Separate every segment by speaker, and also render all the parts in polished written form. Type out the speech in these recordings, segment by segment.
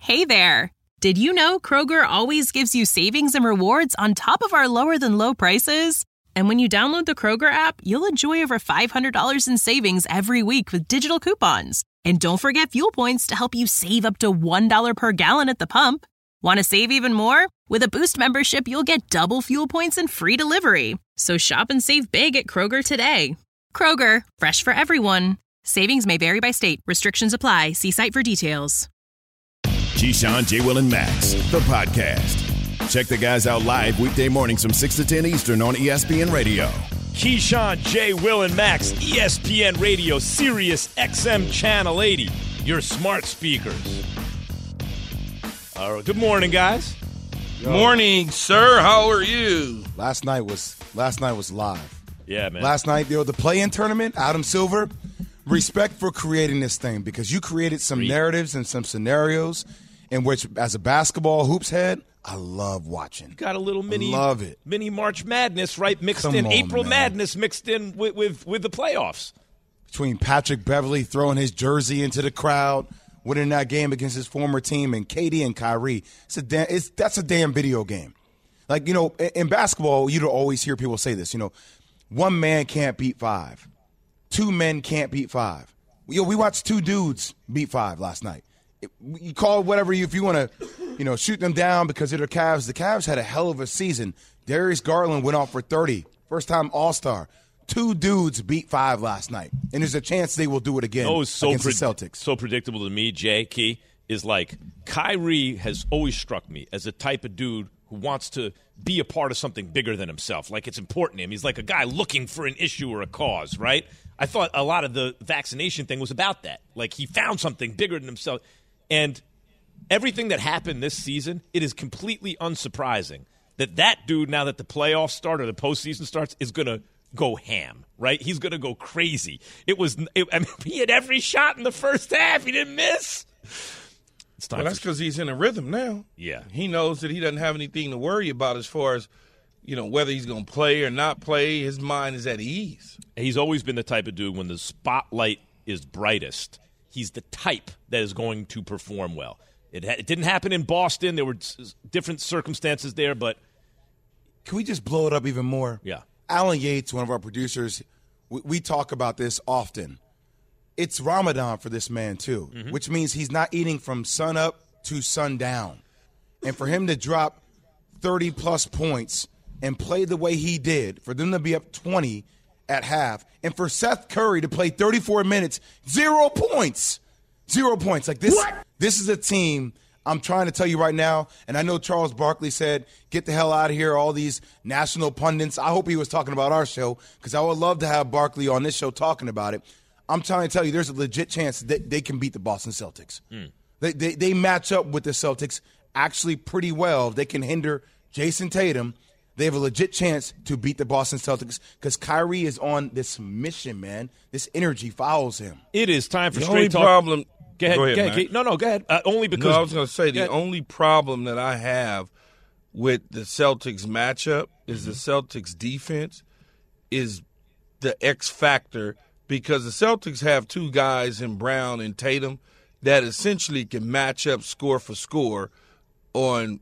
Speaker 1: Hey there! Did you know Kroger always gives you savings and rewards on top of our lower-than-low prices? And when you download the Kroger app, you'll enjoy over $500 in savings every week with digital coupons. And don't forget fuel points to help you save up to $1 per gallon at the pump. Want to save even more? With a Boost membership, you'll get double fuel points and free delivery. So shop and save big at Kroger today. Kroger, fresh for everyone. Savings may vary by state. Restrictions apply. See site for details.
Speaker 2: Keyshawn, J. Will, and Max, the podcast. Check the guys out live weekday mornings from 6 to 10 Eastern on ESPN Radio.
Speaker 3: Keyshawn, J. Will, and Max, ESPN Radio, Sirius XM Channel 80, your smart speakers. All right, good morning, guys.
Speaker 4: Yo. Morning, sir. How are you?
Speaker 5: Last night was live.
Speaker 3: Yeah, man.
Speaker 5: Last night, the play-in tournament, Adam Silver, respect for creating this thing because you created some narratives and some scenarios in which, as a basketball hoops head, I love watching.
Speaker 3: You got a little mini March Madness, right? April Madness mixed in with the playoffs.
Speaker 5: Between Patrick Beverley throwing his jersey into the crowd, winning that game against his former team, and KD and Kyrie, that's a damn video game. Like, in basketball, you'd always hear people say this, one man can't beat five. Two men can't beat five. We watched two dudes beat five last night. You call it whatever if you want to, shoot them down because of their Cavs. The Cavs had a hell of a season. Darius Garland went off for 30. First time All-Star. Two dudes beat five last night. And there's a chance they will do it again against the Celtics.
Speaker 3: So predictable to me, Jay, Key, is like Kyrie has always struck me as a type of dude who wants to be a part of something bigger than himself. Like it's important to him. He's like a guy looking for an issue or a cause, right? I thought a lot of the vaccination thing was about that. Like he found something bigger than himself. And everything that happened this season, it is completely unsurprising that dude, now that the playoffs start or the postseason starts, is going to go ham, right? He's going to go crazy. He had every shot in the first half. He didn't miss.
Speaker 4: That's because he's in a rhythm now.
Speaker 3: Yeah.
Speaker 4: He knows that he doesn't have anything to worry about as far as, whether he's going to play or not play. His mind is at ease.
Speaker 3: He's always been the type of dude when the spotlight is brightest, he's the type that is going to perform well. It didn't happen in Boston. There were different circumstances there, but
Speaker 5: can we just blow it up even more?
Speaker 3: Yeah.
Speaker 5: Alan Yates, one of our producers, we talk about this often. It's Ramadan for this man, too, which means he's not eating from sun up to sundown. And for him to drop 30-plus points and play the way he did, for them to be up 20 at half, and for Seth Curry to play 34 minutes, 0 points. 0 points. Like this, This is a team, I'm trying to tell you right now, and I know Charles Barkley said, get the hell out of here, all these national pundits. I hope he was talking about our show because I would love to have Barkley on this show talking about it. I'm trying to tell you there's a legit chance that they can beat the Boston Celtics. They match up with the Celtics actually pretty well. They can hinder Jason Tatum. They have a legit chance to beat the Boston Celtics because Kyrie is on this mission, man. This energy follows him.
Speaker 3: It is time for
Speaker 4: the
Speaker 3: straight talk.
Speaker 4: Problem.
Speaker 3: Go ahead. No, go ahead. Only because
Speaker 4: I was going to say the only problem that I have with the Celtics matchup is the Celtics defense is the X factor because the Celtics have two guys in Brown and Tatum that essentially can match up score for score on,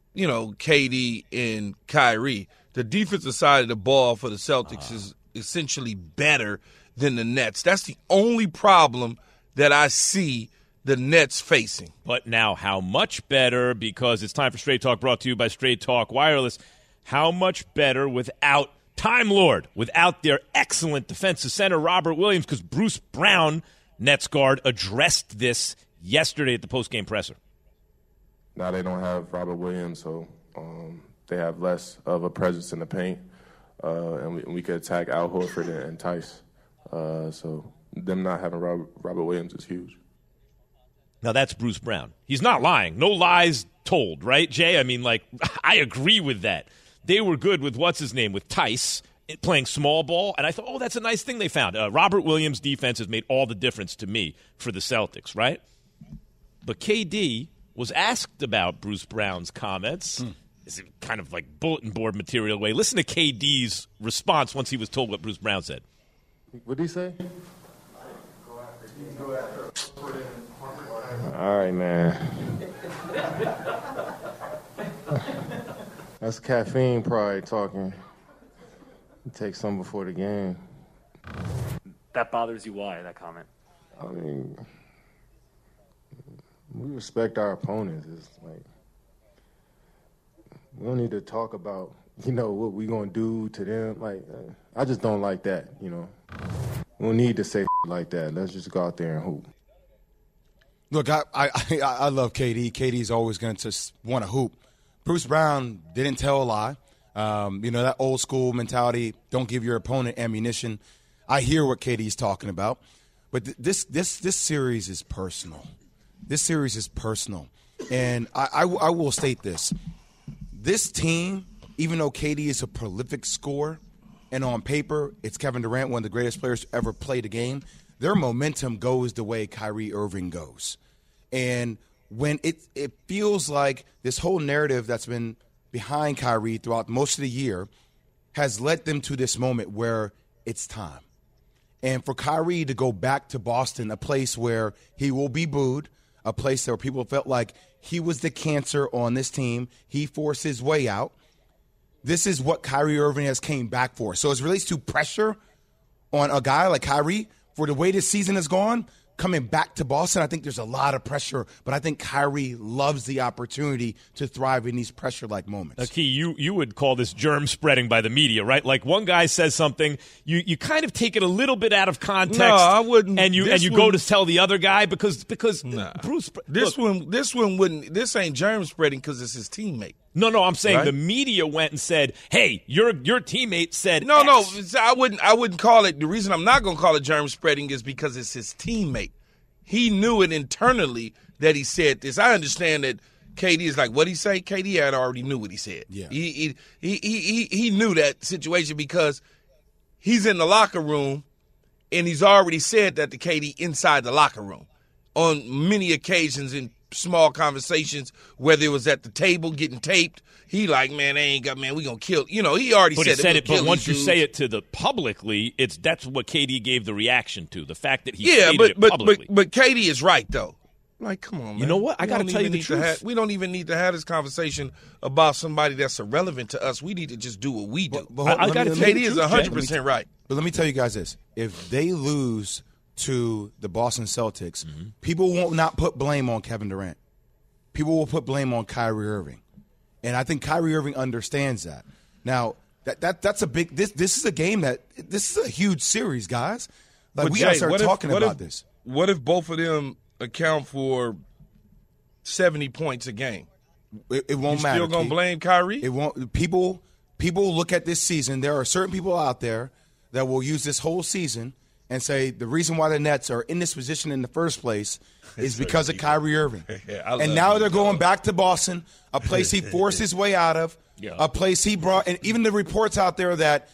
Speaker 4: KD and Kyrie. The defensive side of the ball for the Celtics is essentially better than the Nets. That's the only problem that I see the Nets facing.
Speaker 3: But now how much better, because it's time for Straight Talk brought to you by Straight Talk Wireless, how much better without Time Lord, without their excellent defensive center, Robert Williams, because Bruce Brown, Nets guard, addressed this yesterday at the postgame presser.
Speaker 6: Now they don't have Robert Williams, so they have less of a presence in the paint, and we could attack Al Horford and Tice. So them not having Robert Williams is huge.
Speaker 3: Now that's Bruce Brown. He's not lying. No lies told, right, Jay? I mean, I agree with that. They were good with with Tice playing small ball, and I thought, that's a nice thing they found. Robert Williams' defense has made all the difference to me for the Celtics, right? But KD was asked about Bruce Brown's comments. Is it kind of like bulletin board material way? Listen to KD's response once he was told what Bruce Brown said.
Speaker 6: What did he say? All right, man. That's caffeine probably talking. You take some before the game.
Speaker 7: That bothers you? Why, that comment?
Speaker 6: I mean, we respect our opponents. It's like, we don't need to talk about, what we going to do to them. Like, I just don't like that, We don't need to say like that. Let's just go out there and hoop.
Speaker 5: Look, I love KD. KD's always going to want to hoop. Bruce Brown didn't tell a lie. That old school mentality, don't give your opponent ammunition. I hear what KD's talking about. But this series is personal. This series is personal. And I will state this. This team, even though KD is a prolific scorer, and on paper it's Kevin Durant, one of the greatest players to ever play the game, their momentum goes the way Kyrie Irving goes. And when it feels like this whole narrative that's been behind Kyrie throughout most of the year has led them to this moment where it's time. And for Kyrie to go back to Boston, a place where he will be booed, a place where people felt like he was the cancer on this team, he forced his way out. This is what Kyrie Irving has came back for. So as it relates to pressure on a guy like Kyrie, for the way this season has gone, coming back to Boston, I think there's a lot of pressure, but I think Kyrie loves the opportunity to thrive in these pressure-like moments.
Speaker 3: Key, you would call this germ spreading by the media, right? Like one guy says something, you kind of take it a little bit out of context.
Speaker 4: No, I wouldn't.
Speaker 3: And you go to tell the other guy because Bruce.
Speaker 4: This one wouldn't. This ain't germ spreading because it's his teammate.
Speaker 3: No, I'm saying
Speaker 4: right?
Speaker 3: The media went and said, "Hey, your teammate said
Speaker 4: No,
Speaker 3: X."
Speaker 4: I wouldn't call it. The reason I'm not going to call it germ spreading is because it's his teammate. He knew it internally that he said this. I understand that KD is like, what he say? KD had already knew what he said.
Speaker 5: Yeah.
Speaker 4: He knew that situation because he's in the locker room and he's already said that to KD inside the locker room on many occasions in small conversations, whether it was at the table getting taped. He like, man, we gonna kill. He already said it.
Speaker 3: But once you say it to the publicly, that's what KD gave the reaction to. The fact that he
Speaker 4: stated
Speaker 3: it publicly.
Speaker 4: But KD is right though. Like, come on, man.
Speaker 3: You know what? I got to tell you the truth.
Speaker 4: We don't even need to have this conversation about somebody that's irrelevant to us. We need to just do what we do. KD is 100% right.
Speaker 5: But let me tell you guys this. If they lose to the Boston Celtics, people will not put blame on Kevin Durant. People will put blame on Kyrie Irving. And I think Kyrie Irving understands that. Now, that's a big – this is a game this is a huge series, guys. Like, we got to start talking about this.
Speaker 4: What if both of them account for 70 points a game?
Speaker 5: It won't matter.
Speaker 4: You still going to blame Kyrie?
Speaker 5: It won't. People look at this season. There are certain people out there that will use this whole season and say the reason why the Nets are in this position in the first place is because of Kyrie Irving. And now they're going back to Boston, a place he forced his way out of, a place he brought. And even the reports out there that,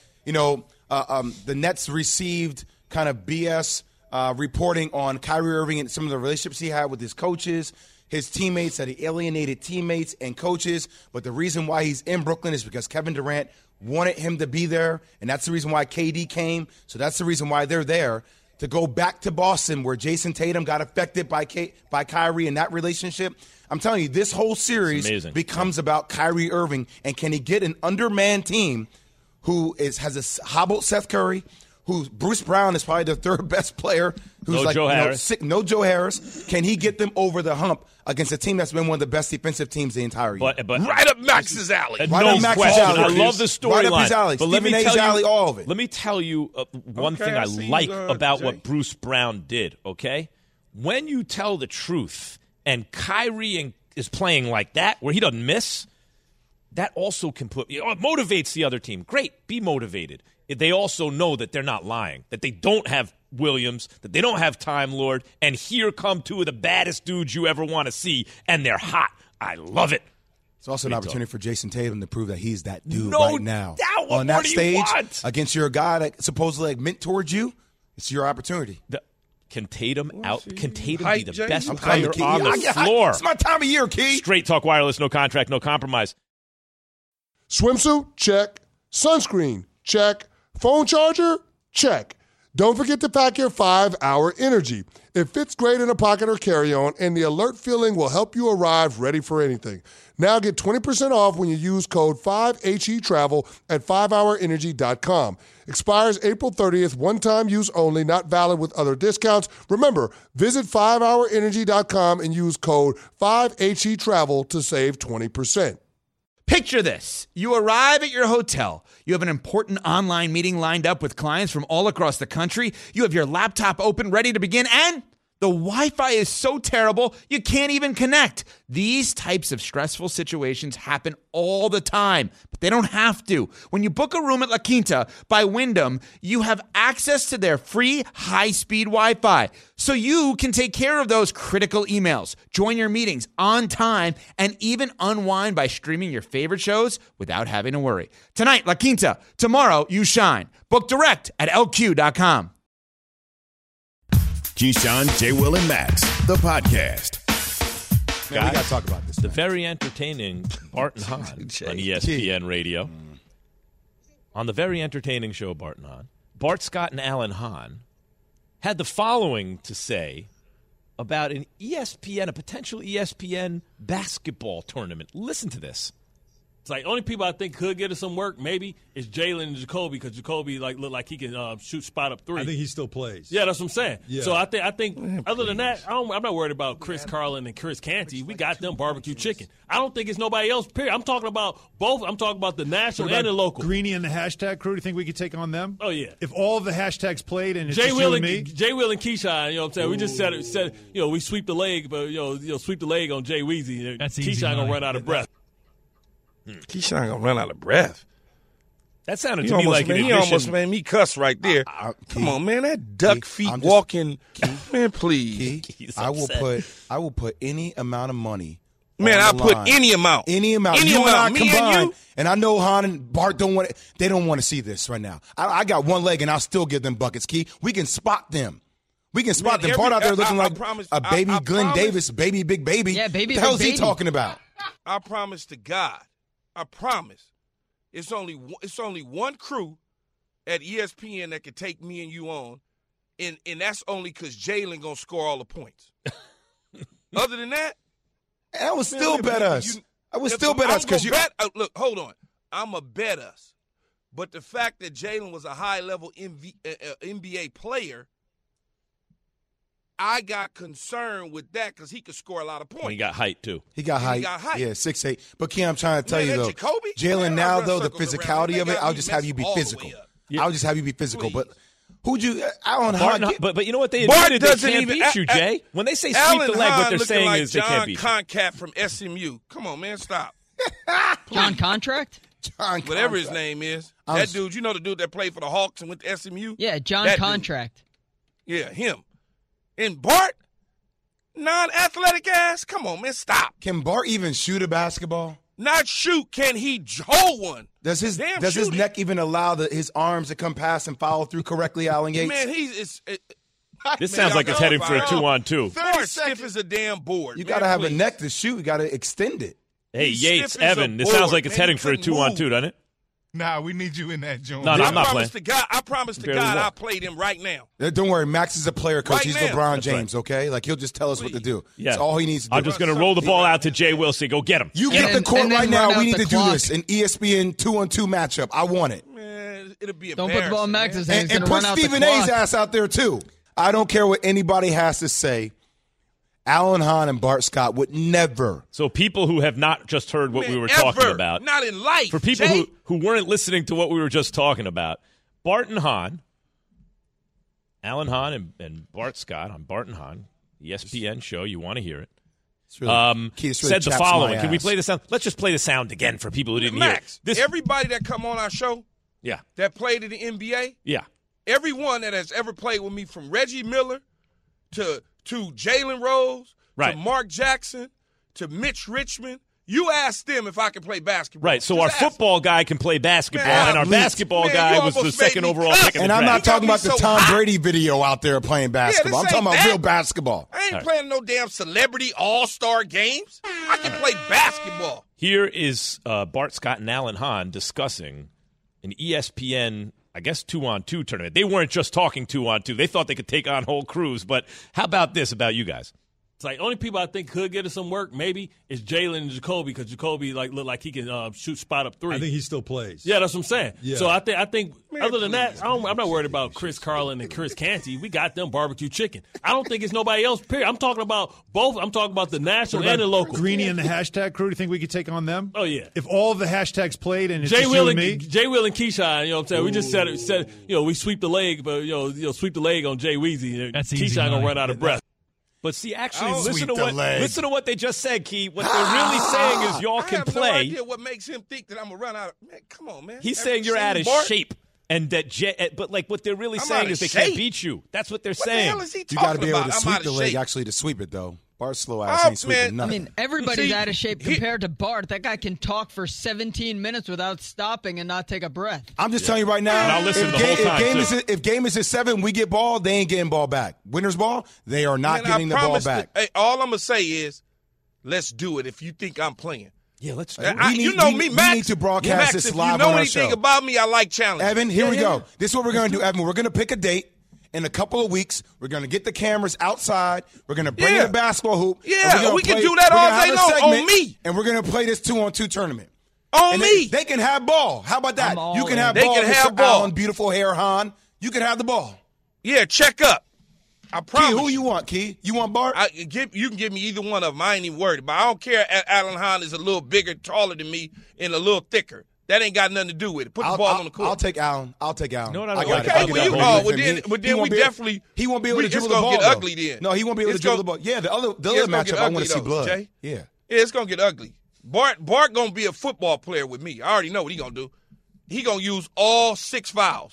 Speaker 5: the Nets received kind of BS reporting on Kyrie Irving and some of the relationships he had with his coaches, his teammates, that he alienated teammates and coaches. But the reason why he's in Brooklyn is because Kevin Durant wanted him to be there, and that's the reason why KD came. So that's the reason why they're there. To go back to Boston where Jason Tatum got affected by Kyrie in that relationship. I'm telling you, this whole series becomes about Kyrie Irving, and can he get an undermanned team who has a hobbled Seth Curry, who Bruce Brown is probably the third best player, who's no Joe Harris. Can he get them over the hump against a team that's been one of the best defensive teams the entire year?
Speaker 3: But
Speaker 4: right up Max's alley.
Speaker 3: Right up Max's alley. I love the storyline.
Speaker 5: Right up his alley.
Speaker 3: But
Speaker 5: Stephen A's alley, all of it.
Speaker 3: Let me tell you one thing I like about what Bruce Brown did, okay? When you tell the truth and Kyrie is playing like that, where he doesn't miss, that also can it motivates the other team. Great, be motivated. They also know that they're not lying, that they don't have Williams, that they don't have Time Lord, and here come two of the baddest dudes you ever want to see, and they're hot. I love it.
Speaker 5: It's also an opportunity for Jason Tatum to prove that he's that dude right now. On that stage against your guy that supposedly mentored you, it's your opportunity.
Speaker 3: Can Tatum Can Tatum be the best
Speaker 5: player
Speaker 3: on the floor?
Speaker 5: It's my time of year, Key.
Speaker 3: Straight Talk Wireless, no contract, no compromise.
Speaker 8: Swimsuit? Check. Sunscreen? Check. Phone charger? Check. Don't forget to pack your 5-Hour Energy. It fits great in a pocket or carry-on, and the alert feeling will help you arrive ready for anything. Now get 20% off when you use code 5HETRAVEL at 5hourenergy.com. Expires April 30th, one-time use only, not valid with other discounts. Remember, visit 5hourenergy.com and use code 5HETRAVEL to save 20%.
Speaker 9: Picture this. You arrive at your hotel. You have an important online meeting lined up with clients from all across the country. You have your laptop open, ready to begin, and the Wi-Fi is so terrible, you can't even connect. These types of stressful situations happen all the time, but they don't have to. When you book a room at La Quinta by Wyndham, you have access to their free high-speed Wi-Fi, so you can take care of those critical emails, join your meetings on time, and even unwind by streaming your favorite shows without having to worry. Tonight, La Quinta. Tomorrow, you shine. Book direct at LQ.com.
Speaker 2: Keyshawn, J. Will, and Max, the podcast.
Speaker 5: Man, we got to talk about this.
Speaker 3: The very entertaining Bart and Hahn on ESPN Radio. On the very entertaining show, Bart and Hahn, Bart Scott and Alan Hahn had the following to say about an ESPN, a potential ESPN basketball tournament. Listen to this.
Speaker 10: It's like only people I think could get us some work maybe is Jalen and Jacoby, because Jacoby look like he can shoot spot up three.
Speaker 11: I think he still plays.
Speaker 10: Yeah, that's what I'm saying.
Speaker 11: Yeah.
Speaker 10: So I think other than that, I'm not worried about Chris Carlin and Chris Canty. We got them barbecue chicken. I don't think it's nobody else. Period. I'm talking about both. I'm talking about the national and the local.
Speaker 11: Greeny and the hashtag crew. Do you think we could take on them?
Speaker 10: Oh yeah.
Speaker 11: If all of the hashtags played and it's
Speaker 10: Jay
Speaker 11: just
Speaker 10: Will
Speaker 11: you
Speaker 10: and
Speaker 11: me,
Speaker 10: Jay Will and Keyshawn. You know what I'm saying? We just said we sweep the leg, but sweep the leg on Jay Weezy.
Speaker 12: That's
Speaker 10: Keyshawn gonna run out of breath.
Speaker 4: Keyshawn gonna run out of breath.
Speaker 3: That sounded to me like an
Speaker 4: he almost made me cuss right there. Come on, man, that duck feet walking, man, please.
Speaker 5: I will put any amount of money.
Speaker 4: Man, I'll put any amount.
Speaker 5: Any amount.
Speaker 4: Any
Speaker 5: you
Speaker 4: amount.
Speaker 5: and I
Speaker 4: Me
Speaker 5: combined,
Speaker 4: and you?
Speaker 5: I know Han and Bart don't want it. They don't want to see this right now. I got one leg and I'll still give them buckets, Key. We can spot them. We can spot them. Bart out there looking like a baby Glenn Davis, baby big baby.
Speaker 12: Yeah, baby
Speaker 5: What the hell is
Speaker 12: big
Speaker 5: he
Speaker 12: baby.
Speaker 5: talking about?
Speaker 4: I promise to God. I promise. It's only one crew at ESPN that can take me and you on, and that's only because Jalen gonna score all the points. Other than that,
Speaker 5: I would still bet us. I would still bet us because you.
Speaker 4: Look, hold on. I'm a bet us, but the fact that Jalen was a high level NBA player, I got concerned with that because he could score a lot of points.
Speaker 3: He got height, too.
Speaker 5: He got height. Yeah, 6'8". But, Kim, I'm trying to tell you, though,
Speaker 4: Jacoby,
Speaker 5: Jalen, now, though, the physicality of it, I'll
Speaker 4: me
Speaker 5: just have you be
Speaker 4: messed all the
Speaker 5: physical.
Speaker 4: way up.
Speaker 5: I'll just have you be physical. But who'd you – I don't know
Speaker 3: Bart,
Speaker 5: how
Speaker 3: but you know what? They
Speaker 4: Bart
Speaker 3: admitted they
Speaker 4: doesn't
Speaker 3: can't
Speaker 4: even-
Speaker 3: beat you, Jay. When they say sweep
Speaker 4: Alan
Speaker 3: the leg, what
Speaker 4: Hahn
Speaker 3: they're saying
Speaker 4: like
Speaker 3: is they
Speaker 4: John
Speaker 3: can't beat you.
Speaker 4: Concat from SMU. Come on, man, stop.
Speaker 12: John Contract?
Speaker 5: John
Speaker 4: Whatever his
Speaker 5: Contract.
Speaker 4: name is.
Speaker 5: I was-
Speaker 4: That dude, you know the dude that played for the Hawks and went to SMU?
Speaker 12: Yeah, John
Speaker 4: That dude.
Speaker 12: Contract.
Speaker 4: Yeah, him. And Bart, non-athletic ass? Come on, man, stop.
Speaker 5: Can Bart even shoot a basketball?
Speaker 4: Not shoot, can he hold one?
Speaker 5: Does his
Speaker 4: Damn
Speaker 5: his
Speaker 4: shooting.
Speaker 5: neck even allow his arms to come past and follow through correctly, Alan Yates?
Speaker 4: Man,
Speaker 3: This
Speaker 4: man,
Speaker 3: sounds like
Speaker 4: y'all
Speaker 3: it's heading for a
Speaker 4: know.
Speaker 3: 2-on-2.
Speaker 4: Bart stiff as a damn board.
Speaker 5: you
Speaker 4: man,
Speaker 5: got to have
Speaker 4: please.
Speaker 5: a neck to shoot. You got to extend it.
Speaker 3: Hey,
Speaker 4: He's
Speaker 3: Yates,
Speaker 4: stiff as a
Speaker 3: Evan, this
Speaker 4: board,
Speaker 3: sounds like it's
Speaker 4: man.
Speaker 3: heading
Speaker 4: He
Speaker 3: for a
Speaker 4: couldn't
Speaker 3: 2-on-2,
Speaker 4: move.
Speaker 3: doesn't it?
Speaker 13: Nah, we need you in that joint.
Speaker 3: No, I'm not
Speaker 4: I
Speaker 3: playing.
Speaker 4: promise to
Speaker 3: Barely
Speaker 4: God,
Speaker 3: walk.
Speaker 4: I'll play them right now.
Speaker 5: Don't worry, Max is a player coach.
Speaker 4: Right
Speaker 5: He's
Speaker 4: now.
Speaker 5: LeBron
Speaker 3: That's
Speaker 5: James, okay? Like, he'll just tell us what to do.
Speaker 3: Yeah.
Speaker 5: That's all he needs to do.
Speaker 3: I'm just going to roll the ball out to Jay Wilson. Go get him.
Speaker 5: You
Speaker 12: And
Speaker 5: get the
Speaker 12: then-
Speaker 5: court
Speaker 12: and then
Speaker 5: right
Speaker 12: run
Speaker 5: now.
Speaker 12: out
Speaker 5: We need
Speaker 12: the
Speaker 5: to do
Speaker 12: clock.
Speaker 5: this. An ESPN 2-on-2 matchup. I want it.
Speaker 4: Man, it'll be
Speaker 12: Don't put the ball in
Speaker 4: embarrassing,
Speaker 12: Max's
Speaker 4: man.
Speaker 12: hands. He's
Speaker 5: And
Speaker 12: going
Speaker 5: put
Speaker 12: to run out the
Speaker 5: Stephen A's
Speaker 12: clock.
Speaker 5: ass out there, too. I don't care what anybody has to say. Alan Hahn and Bart Scott would never.
Speaker 3: So people who have not just heard what
Speaker 4: Man,
Speaker 3: we were
Speaker 4: ever.
Speaker 3: talking about.
Speaker 4: Not in life,
Speaker 3: For people
Speaker 4: Jay.
Speaker 3: who weren't listening to what we were just talking about, Bart and Hahn, Alan Hahn and Bart Scott on Bart and Hahn, ESPN show, you want to hear it,
Speaker 5: It's really
Speaker 3: said the
Speaker 5: chaps
Speaker 3: following.
Speaker 5: my
Speaker 3: Can we
Speaker 5: ass.
Speaker 3: play the sound? Let's just play the sound again for people who didn't
Speaker 4: Max,
Speaker 3: hear it.
Speaker 4: everybody that come on our show
Speaker 3: Yeah,
Speaker 4: that played in the NBA,
Speaker 3: yeah.
Speaker 4: everyone that has ever played with me from Reggie Miller to Jalen Rose
Speaker 3: Right.
Speaker 4: to Mark Jackson to Mitch Richmond, you asked them if I could play basketball.
Speaker 3: Right, so
Speaker 4: Just
Speaker 3: our
Speaker 4: ask them.
Speaker 3: football guy can play basketball,
Speaker 4: Man,
Speaker 3: and our
Speaker 4: please.
Speaker 3: basketball
Speaker 4: Man,
Speaker 3: guy
Speaker 4: you
Speaker 3: was the
Speaker 4: almost made
Speaker 3: second
Speaker 4: me
Speaker 3: overall
Speaker 4: cuss.
Speaker 3: pick in the
Speaker 5: And I'm
Speaker 3: draft.
Speaker 5: not talking about
Speaker 4: so
Speaker 5: the Tom
Speaker 4: hot.
Speaker 5: Brady video out there playing basketball. I'm
Speaker 4: this
Speaker 5: talking
Speaker 4: ain't
Speaker 5: about
Speaker 4: that.
Speaker 5: real basketball.
Speaker 4: I ain't
Speaker 3: Right.
Speaker 4: playing no damn celebrity all-star games. I can play basketball.
Speaker 3: Here is Bart Scott and Alan Hahn discussing an ESPN, I guess, 2-on-2 tournament. They weren't just talking 2-on-2. They thought they could take on whole crews. But how about this about you guys?
Speaker 10: It's like only people I think could get us some work maybe is Jalen and Jacoby because Jacoby look like he can shoot spot up three.
Speaker 11: I think he still plays.
Speaker 10: Yeah, that's what I'm saying.
Speaker 11: Yeah.
Speaker 10: So I think other than that, I'm not worried about Chris Carlin and Chris Canty. We got them barbecue chicken. I don't think it's nobody else. Period. I'm talking about both. I'm talking about the national and the local.
Speaker 11: Greeny and the hashtag crew. Do you think we could take on them?
Speaker 10: Oh yeah.
Speaker 11: If all of the hashtags played and it's
Speaker 10: Jay
Speaker 11: just
Speaker 10: Will
Speaker 11: you
Speaker 10: and
Speaker 11: me,
Speaker 10: Jay Will and Keyshawn. You know what I'm saying? We just said we sweep the leg, but sweep the leg on Jay Weezy.
Speaker 12: That's easy
Speaker 10: Keyshawn gonna
Speaker 12: money.
Speaker 10: run out of breath.
Speaker 3: But see, actually,
Speaker 5: Sweep
Speaker 3: listen to what they just said, Key. What they're really saying is y'all can
Speaker 4: I have
Speaker 3: play.
Speaker 4: no idea what makes him think that I'm gonna run out of. Man, come on, man.
Speaker 3: He's
Speaker 4: Have
Speaker 3: saying
Speaker 4: you
Speaker 3: you're out
Speaker 4: seen
Speaker 3: of
Speaker 4: Bart?
Speaker 3: shape, and that but like what they're really
Speaker 4: I'm
Speaker 3: saying
Speaker 4: out
Speaker 3: is
Speaker 4: of
Speaker 3: they can't
Speaker 4: shape.
Speaker 3: beat you. That's what they're
Speaker 4: What the
Speaker 3: saying.
Speaker 4: hell is he
Speaker 5: You
Speaker 4: talking
Speaker 5: got to be able
Speaker 4: about?
Speaker 5: to
Speaker 4: I'm
Speaker 5: sweep
Speaker 4: out
Speaker 5: the
Speaker 4: of
Speaker 5: leg,
Speaker 4: shape.
Speaker 5: actually, to sweep it, though. Bart's slow ass ain't sweeping
Speaker 4: man.
Speaker 12: I
Speaker 5: nothing.
Speaker 12: mean, everybody's
Speaker 4: See,
Speaker 12: out of shape
Speaker 4: he-
Speaker 12: compared to Bart. That guy can talk for 17 minutes without stopping and not take a breath.
Speaker 5: I'm just telling you right now.
Speaker 3: And I'll listen
Speaker 5: if
Speaker 3: the whole time,
Speaker 5: if game is at 7, we get ball. They ain't getting ball back. Winners ball, they are not
Speaker 4: Man,
Speaker 5: getting the
Speaker 4: I
Speaker 5: ball
Speaker 4: promise
Speaker 5: back.
Speaker 4: Hey, all I'm gonna say is, let's do it. If you think I'm playing,
Speaker 3: Yeah, let's do
Speaker 5: We
Speaker 3: it.
Speaker 5: need-
Speaker 4: me,
Speaker 5: we
Speaker 4: Max.
Speaker 5: need to broadcast
Speaker 4: Max,
Speaker 5: this
Speaker 4: if
Speaker 5: live
Speaker 4: you know
Speaker 5: on our
Speaker 4: anything
Speaker 5: show.
Speaker 4: about me, I like challenges.
Speaker 5: Evan, here we
Speaker 4: Yeah,
Speaker 5: go.
Speaker 4: yeah.
Speaker 5: This is what we're going to do, Evan. We're going to pick a date. In a couple of weeks, we're going to get the cameras outside. We're going to bring in
Speaker 4: Yeah.
Speaker 5: a basketball hoop.
Speaker 4: Yeah,
Speaker 5: and we're gonna
Speaker 4: we can
Speaker 5: play-
Speaker 4: do that
Speaker 5: we're
Speaker 4: all
Speaker 5: gonna
Speaker 4: day
Speaker 5: have a
Speaker 4: long on
Speaker 5: segment,
Speaker 4: me.
Speaker 5: And we're going to play this 2-on-2 tournament.
Speaker 4: On
Speaker 5: And
Speaker 4: me.
Speaker 5: They can have ball. How about that?
Speaker 12: I'm all
Speaker 5: You can
Speaker 12: in.
Speaker 5: have
Speaker 4: They
Speaker 5: ball.
Speaker 4: can
Speaker 5: Mr.
Speaker 4: have ball.
Speaker 5: Allen, beautiful hair, Han. You can have the ball.
Speaker 4: Yeah, check up. I
Speaker 5: Key,
Speaker 4: promise.
Speaker 5: who you want, Key? You want Bart?
Speaker 4: You can give me either one of them. I ain't even worried. But I don't care. Alan Hahn is a little bigger, taller than me, and a little thicker. That ain't got nothing to do with it. Put the ball on the court.
Speaker 5: I'll take Allen. I'll take Allen.
Speaker 3: No,
Speaker 5: I got it.
Speaker 4: okay,
Speaker 5: I'll get
Speaker 4: well,
Speaker 5: that
Speaker 4: you
Speaker 5: ball.
Speaker 4: well,
Speaker 5: He-
Speaker 4: then
Speaker 5: he won't
Speaker 4: we
Speaker 5: be-
Speaker 4: definitely
Speaker 5: he won't be able to
Speaker 4: it's
Speaker 5: dribble the
Speaker 4: gonna
Speaker 5: ball.
Speaker 4: get
Speaker 5: though.
Speaker 4: ugly then.
Speaker 5: No, he won't be able to
Speaker 4: It's
Speaker 5: dribble the
Speaker 4: gonna-
Speaker 5: ball. Yeah, the other
Speaker 4: Yeah, it's gonna
Speaker 5: matchup,
Speaker 4: get
Speaker 5: I want
Speaker 4: ugly,
Speaker 5: to see
Speaker 4: though,
Speaker 5: blood.
Speaker 4: Jay.
Speaker 5: Yeah.
Speaker 4: Yeah, it's gonna get ugly. Bart gonna be a football player with me. I already know what he gonna do. He gonna use all 6 fouls.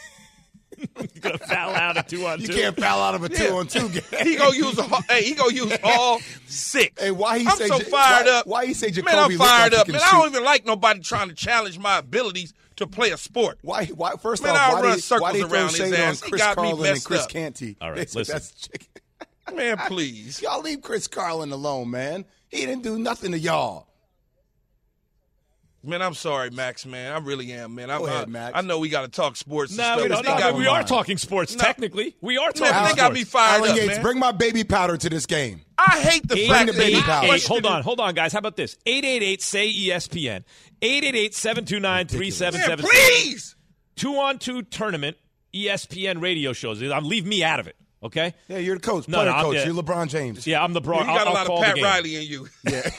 Speaker 3: You're going to foul out a 2-on-2.
Speaker 5: You can't foul out of a 2-on-2 game.
Speaker 4: He gonna use all 6.
Speaker 5: Hey, why he
Speaker 4: I'm
Speaker 5: say
Speaker 4: so
Speaker 5: J-
Speaker 4: fired
Speaker 5: why-
Speaker 4: up.
Speaker 5: why he say
Speaker 4: Man,
Speaker 5: Jacoby
Speaker 4: I'm
Speaker 5: look like
Speaker 4: fired
Speaker 5: he
Speaker 4: up,
Speaker 5: can
Speaker 4: man. I don't
Speaker 5: shoot?
Speaker 4: even like nobody trying to challenge my abilities to play a sport.
Speaker 5: Why? First
Speaker 4: Man,
Speaker 5: off,
Speaker 4: I'll
Speaker 5: why
Speaker 4: run
Speaker 5: did
Speaker 4: circles
Speaker 5: he throw
Speaker 4: around his
Speaker 5: shade on
Speaker 4: ass. He
Speaker 5: Chris
Speaker 4: got me
Speaker 5: Carlin and
Speaker 4: messed
Speaker 5: Chris
Speaker 4: up.
Speaker 5: Canty?
Speaker 3: All right,
Speaker 5: They said
Speaker 3: listen.
Speaker 5: that's chicken.
Speaker 4: Man, please.
Speaker 5: Y'all leave Chris Carlin alone, man. He didn't do nothing to y'all.
Speaker 4: Man, I'm sorry, Max, man. I really am, man.
Speaker 5: Go ahead, Max.
Speaker 4: I know we got to talk sports.
Speaker 3: No,
Speaker 4: and
Speaker 3: we
Speaker 4: stuff.
Speaker 3: don't.
Speaker 4: They got
Speaker 3: We
Speaker 4: me-
Speaker 3: are talking sports, technically. We are talking
Speaker 4: Man, they
Speaker 3: sports.
Speaker 4: got me fired
Speaker 5: Alan
Speaker 4: up,
Speaker 5: Yates,
Speaker 4: man.
Speaker 5: bring my baby powder to this game.
Speaker 4: I hate the fact
Speaker 5: the
Speaker 4: that
Speaker 5: baby
Speaker 4: he
Speaker 5: powder.
Speaker 4: questioned
Speaker 3: Hold on, guys. How about this? 888-SAY-ESPN. 888-729-3776.
Speaker 4: Man, please.
Speaker 3: 2-on-2 tournament, ESPN radio shows. Leave me out of it, okay?
Speaker 5: Yeah, you're the coach,
Speaker 3: No,
Speaker 5: player
Speaker 3: I'm-
Speaker 5: coach.
Speaker 3: yeah.
Speaker 5: You're LeBron James.
Speaker 3: Yeah, I'm the broad.
Speaker 4: You got
Speaker 3: I'll
Speaker 4: a lot
Speaker 3: call
Speaker 4: of
Speaker 3: the
Speaker 4: Pat
Speaker 3: game.
Speaker 4: Riley in you.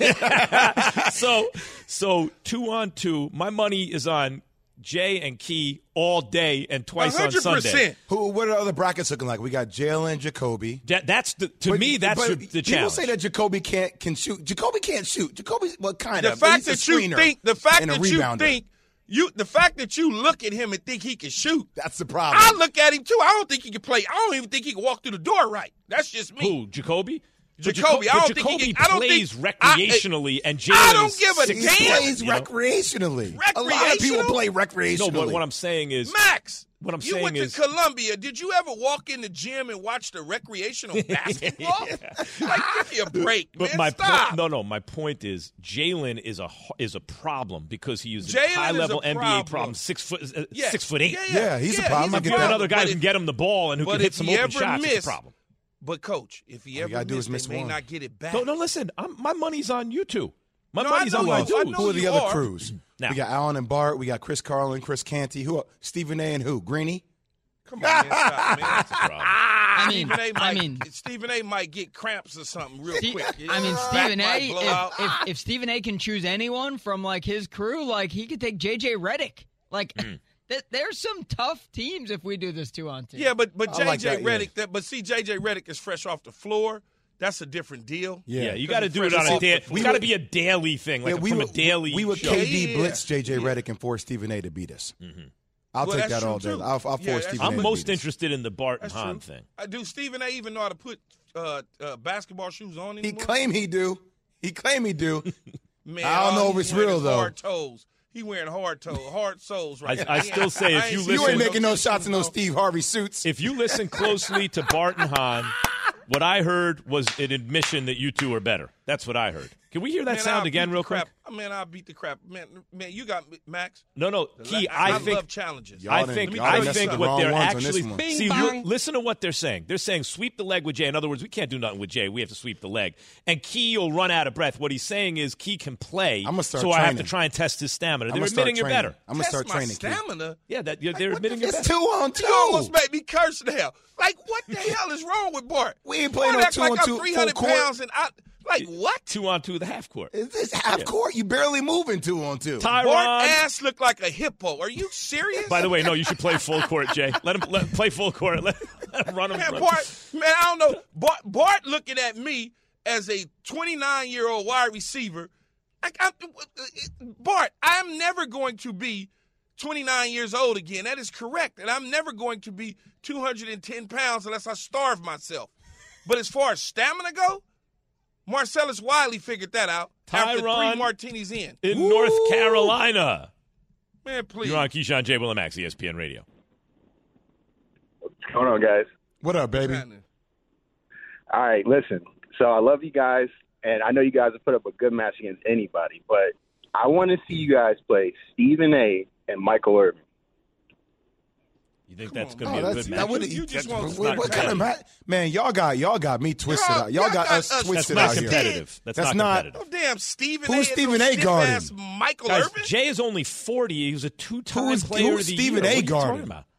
Speaker 3: So 2-on-2. My money is on Jay and Key all day and twice on Sunday.
Speaker 4: 100%.
Speaker 5: What are other brackets looking like? We got Jalen, Jacoby.
Speaker 3: That's the challenge.
Speaker 5: People say that Jacoby can shoot. Jacoby can't shoot. Jacoby, well, kind
Speaker 4: The
Speaker 5: of.
Speaker 4: fact
Speaker 5: He's
Speaker 4: that
Speaker 5: a
Speaker 4: you
Speaker 5: screener
Speaker 4: think, the fact
Speaker 5: and a
Speaker 4: that you
Speaker 5: rebounder.
Speaker 4: think, the fact that you look at him and think he can shoot.
Speaker 5: That's the problem.
Speaker 4: I look at him too. I don't think he can play. I don't even think he can walk through the door right. That's just me.
Speaker 3: Who? Jacoby?
Speaker 4: Jacoby. I don't think he
Speaker 3: Jacoby
Speaker 4: can. I don't
Speaker 3: plays
Speaker 4: think
Speaker 3: recreationally, and Jalen
Speaker 4: I don't
Speaker 3: is
Speaker 4: give a
Speaker 3: 6'4",
Speaker 4: damn.
Speaker 5: He plays
Speaker 3: you know?
Speaker 5: recreationally. A lot of people play recreationally.
Speaker 3: No, but what I'm saying is,
Speaker 4: Max.
Speaker 3: What I'm
Speaker 4: you
Speaker 3: saying
Speaker 4: went
Speaker 3: is,
Speaker 4: to Columbia. Did you ever walk in the gym and watch the recreational basketball? Like, give me a break,
Speaker 3: but
Speaker 4: man.
Speaker 3: my
Speaker 4: Stop.
Speaker 3: point, my point is, Jalen is a problem because he is a
Speaker 4: Jalen
Speaker 3: high level
Speaker 4: is a
Speaker 3: NBA problem.
Speaker 4: problem.
Speaker 3: 6'8".
Speaker 5: Yeah, he's a problem. I
Speaker 3: If
Speaker 5: get
Speaker 3: you have
Speaker 5: that.
Speaker 3: another guy who can get him the ball and who
Speaker 4: but
Speaker 3: can hit
Speaker 4: if
Speaker 3: some
Speaker 4: he
Speaker 3: open
Speaker 4: ever
Speaker 3: shots, it's
Speaker 4: miss-
Speaker 3: a problem.
Speaker 4: But coach, if he
Speaker 5: you
Speaker 4: ever
Speaker 5: gotta do
Speaker 4: miss,
Speaker 5: is miss
Speaker 4: they may
Speaker 5: one.
Speaker 4: not get it back.
Speaker 3: No, listen. My money's on you two. My
Speaker 4: No, I
Speaker 3: money's
Speaker 4: know
Speaker 3: on
Speaker 4: you
Speaker 3: my
Speaker 4: are. I
Speaker 3: dudes.
Speaker 4: know
Speaker 5: Who are the
Speaker 4: you
Speaker 5: other
Speaker 4: are.
Speaker 5: crews?
Speaker 3: Now-
Speaker 5: We got Allen and Bart. We got Chris Carlin, Chris Canty. Who? Stephen A. and who? Greeny.
Speaker 4: Come on, man. Stop, man.
Speaker 3: That's a problem.
Speaker 12: I mean,
Speaker 4: Stephen A. might get cramps or something real quick.
Speaker 12: I mean, Stephen
Speaker 4: Back might blow out.
Speaker 12: A. If Stephen A. can choose anyone from like his crew, like he could take JJ Redick. Like, there's some tough teams if we do this 2-on-2.
Speaker 4: Yeah, but
Speaker 5: I
Speaker 4: JJ
Speaker 5: like that,
Speaker 4: Redick. But see, JJ Redick is fresh off the floor. That's a different deal.
Speaker 3: Yeah, you
Speaker 4: 'Cause
Speaker 3: got to
Speaker 4: he's
Speaker 3: do it
Speaker 4: fresh
Speaker 3: on a
Speaker 4: off the
Speaker 3: daily.
Speaker 4: floor.
Speaker 3: It's got to be a daily thing, like from a daily.
Speaker 5: We would
Speaker 3: show.
Speaker 5: KD
Speaker 4: Yeah.
Speaker 5: blitz JJ Redick and force Stephen A. to beat us. I'll
Speaker 4: Well,
Speaker 5: take
Speaker 4: that's
Speaker 5: that all
Speaker 4: true,
Speaker 5: day.
Speaker 4: too.
Speaker 5: I'll
Speaker 4: Yeah,
Speaker 5: force
Speaker 4: that's
Speaker 5: Stephen
Speaker 4: true.
Speaker 5: A.
Speaker 3: I'm
Speaker 5: to
Speaker 3: most
Speaker 5: beat us.
Speaker 3: interested in the Bart and
Speaker 4: That's
Speaker 3: Hahn
Speaker 4: true.
Speaker 3: thing.
Speaker 4: Do Stephen A. even know how to put basketball shoes on
Speaker 5: He
Speaker 4: anymore?
Speaker 5: claim he do.
Speaker 4: Man,
Speaker 5: I don't know
Speaker 4: all
Speaker 5: if
Speaker 4: he's
Speaker 5: it's real,
Speaker 4: wearing is
Speaker 5: though.
Speaker 4: hard toes. He wearing hard soles right now.
Speaker 3: I still say if
Speaker 4: I
Speaker 3: you
Speaker 4: ain't
Speaker 3: listen,
Speaker 5: You ain't
Speaker 4: seen
Speaker 5: making no
Speaker 4: shoes
Speaker 5: shots in those
Speaker 4: on.
Speaker 5: Steve Harvey suits.
Speaker 3: if you listen closely to Bart and Hahn, what I heard was an admission that you two are better. That's what I heard. Can we hear that sound again real quick?
Speaker 4: Man, I'll beat the crap. Man, you got Max.
Speaker 3: No, Key,
Speaker 4: I
Speaker 3: think
Speaker 4: love challenges.
Speaker 3: I think what they're actually listen to what they're saying. They're saying sweep the leg with Jay. In other words, we can't do nothing with Jay. We have to sweep the leg. And Key will run out of breath. What he's saying is Key can play.
Speaker 5: I'm gonna start
Speaker 3: so
Speaker 5: training.
Speaker 3: I have to try and test his stamina. They're admitting you're better.
Speaker 5: I'm gonna start training.
Speaker 4: Stamina.
Speaker 3: Yeah, they're admitting you're better.
Speaker 5: It's 2-on-2.
Speaker 4: You almost made me curse now. Like, what the hell is wrong with Bart?
Speaker 5: We ain't playing no 2-on-2
Speaker 4: like I'm 300 pounds and like what?
Speaker 3: 2-on-2 the half court.
Speaker 5: Is this half court? You barely moving 2-on-2.
Speaker 3: Tyron.
Speaker 4: Bart ass look like a hippo. Are you serious?
Speaker 3: By the way, no, you should play full court, Jay. Let him play full court. Let him run him.
Speaker 4: Man, I don't know. Bart looking at me as a 29-year-old wide receiver. Bart, I'm never going to be 29 years old again. That is correct. And I'm never going to be 210 pounds unless I starve myself. But as far as stamina go, Marcellus Wiley figured that out after 3 martinis in.
Speaker 3: North Carolina.
Speaker 4: Man, please.
Speaker 3: You're on Keyshawn, J. Will, and Max, ESPN Radio.
Speaker 14: What's going on, guys?
Speaker 5: What up, baby?
Speaker 14: All right, listen. So I love you guys, and I know you guys have put up a good match against anybody, but I want to see you guys play Stephen A. and Michael Irvin.
Speaker 3: You think that's going to be a good match?
Speaker 5: What kind of match? Man, y'all got me twisted out. Y'all got us twisted out here.
Speaker 3: That's not competitive.
Speaker 4: Oh, damn, Stephen A.
Speaker 5: Who's Stephen A. guarding?
Speaker 4: Michael Irvin?
Speaker 3: Jay is only 40. He was a 2-time player
Speaker 5: who's
Speaker 3: of the
Speaker 5: Stephen
Speaker 3: year.
Speaker 5: A.
Speaker 3: What
Speaker 5: guarding?
Speaker 3: are you talking about?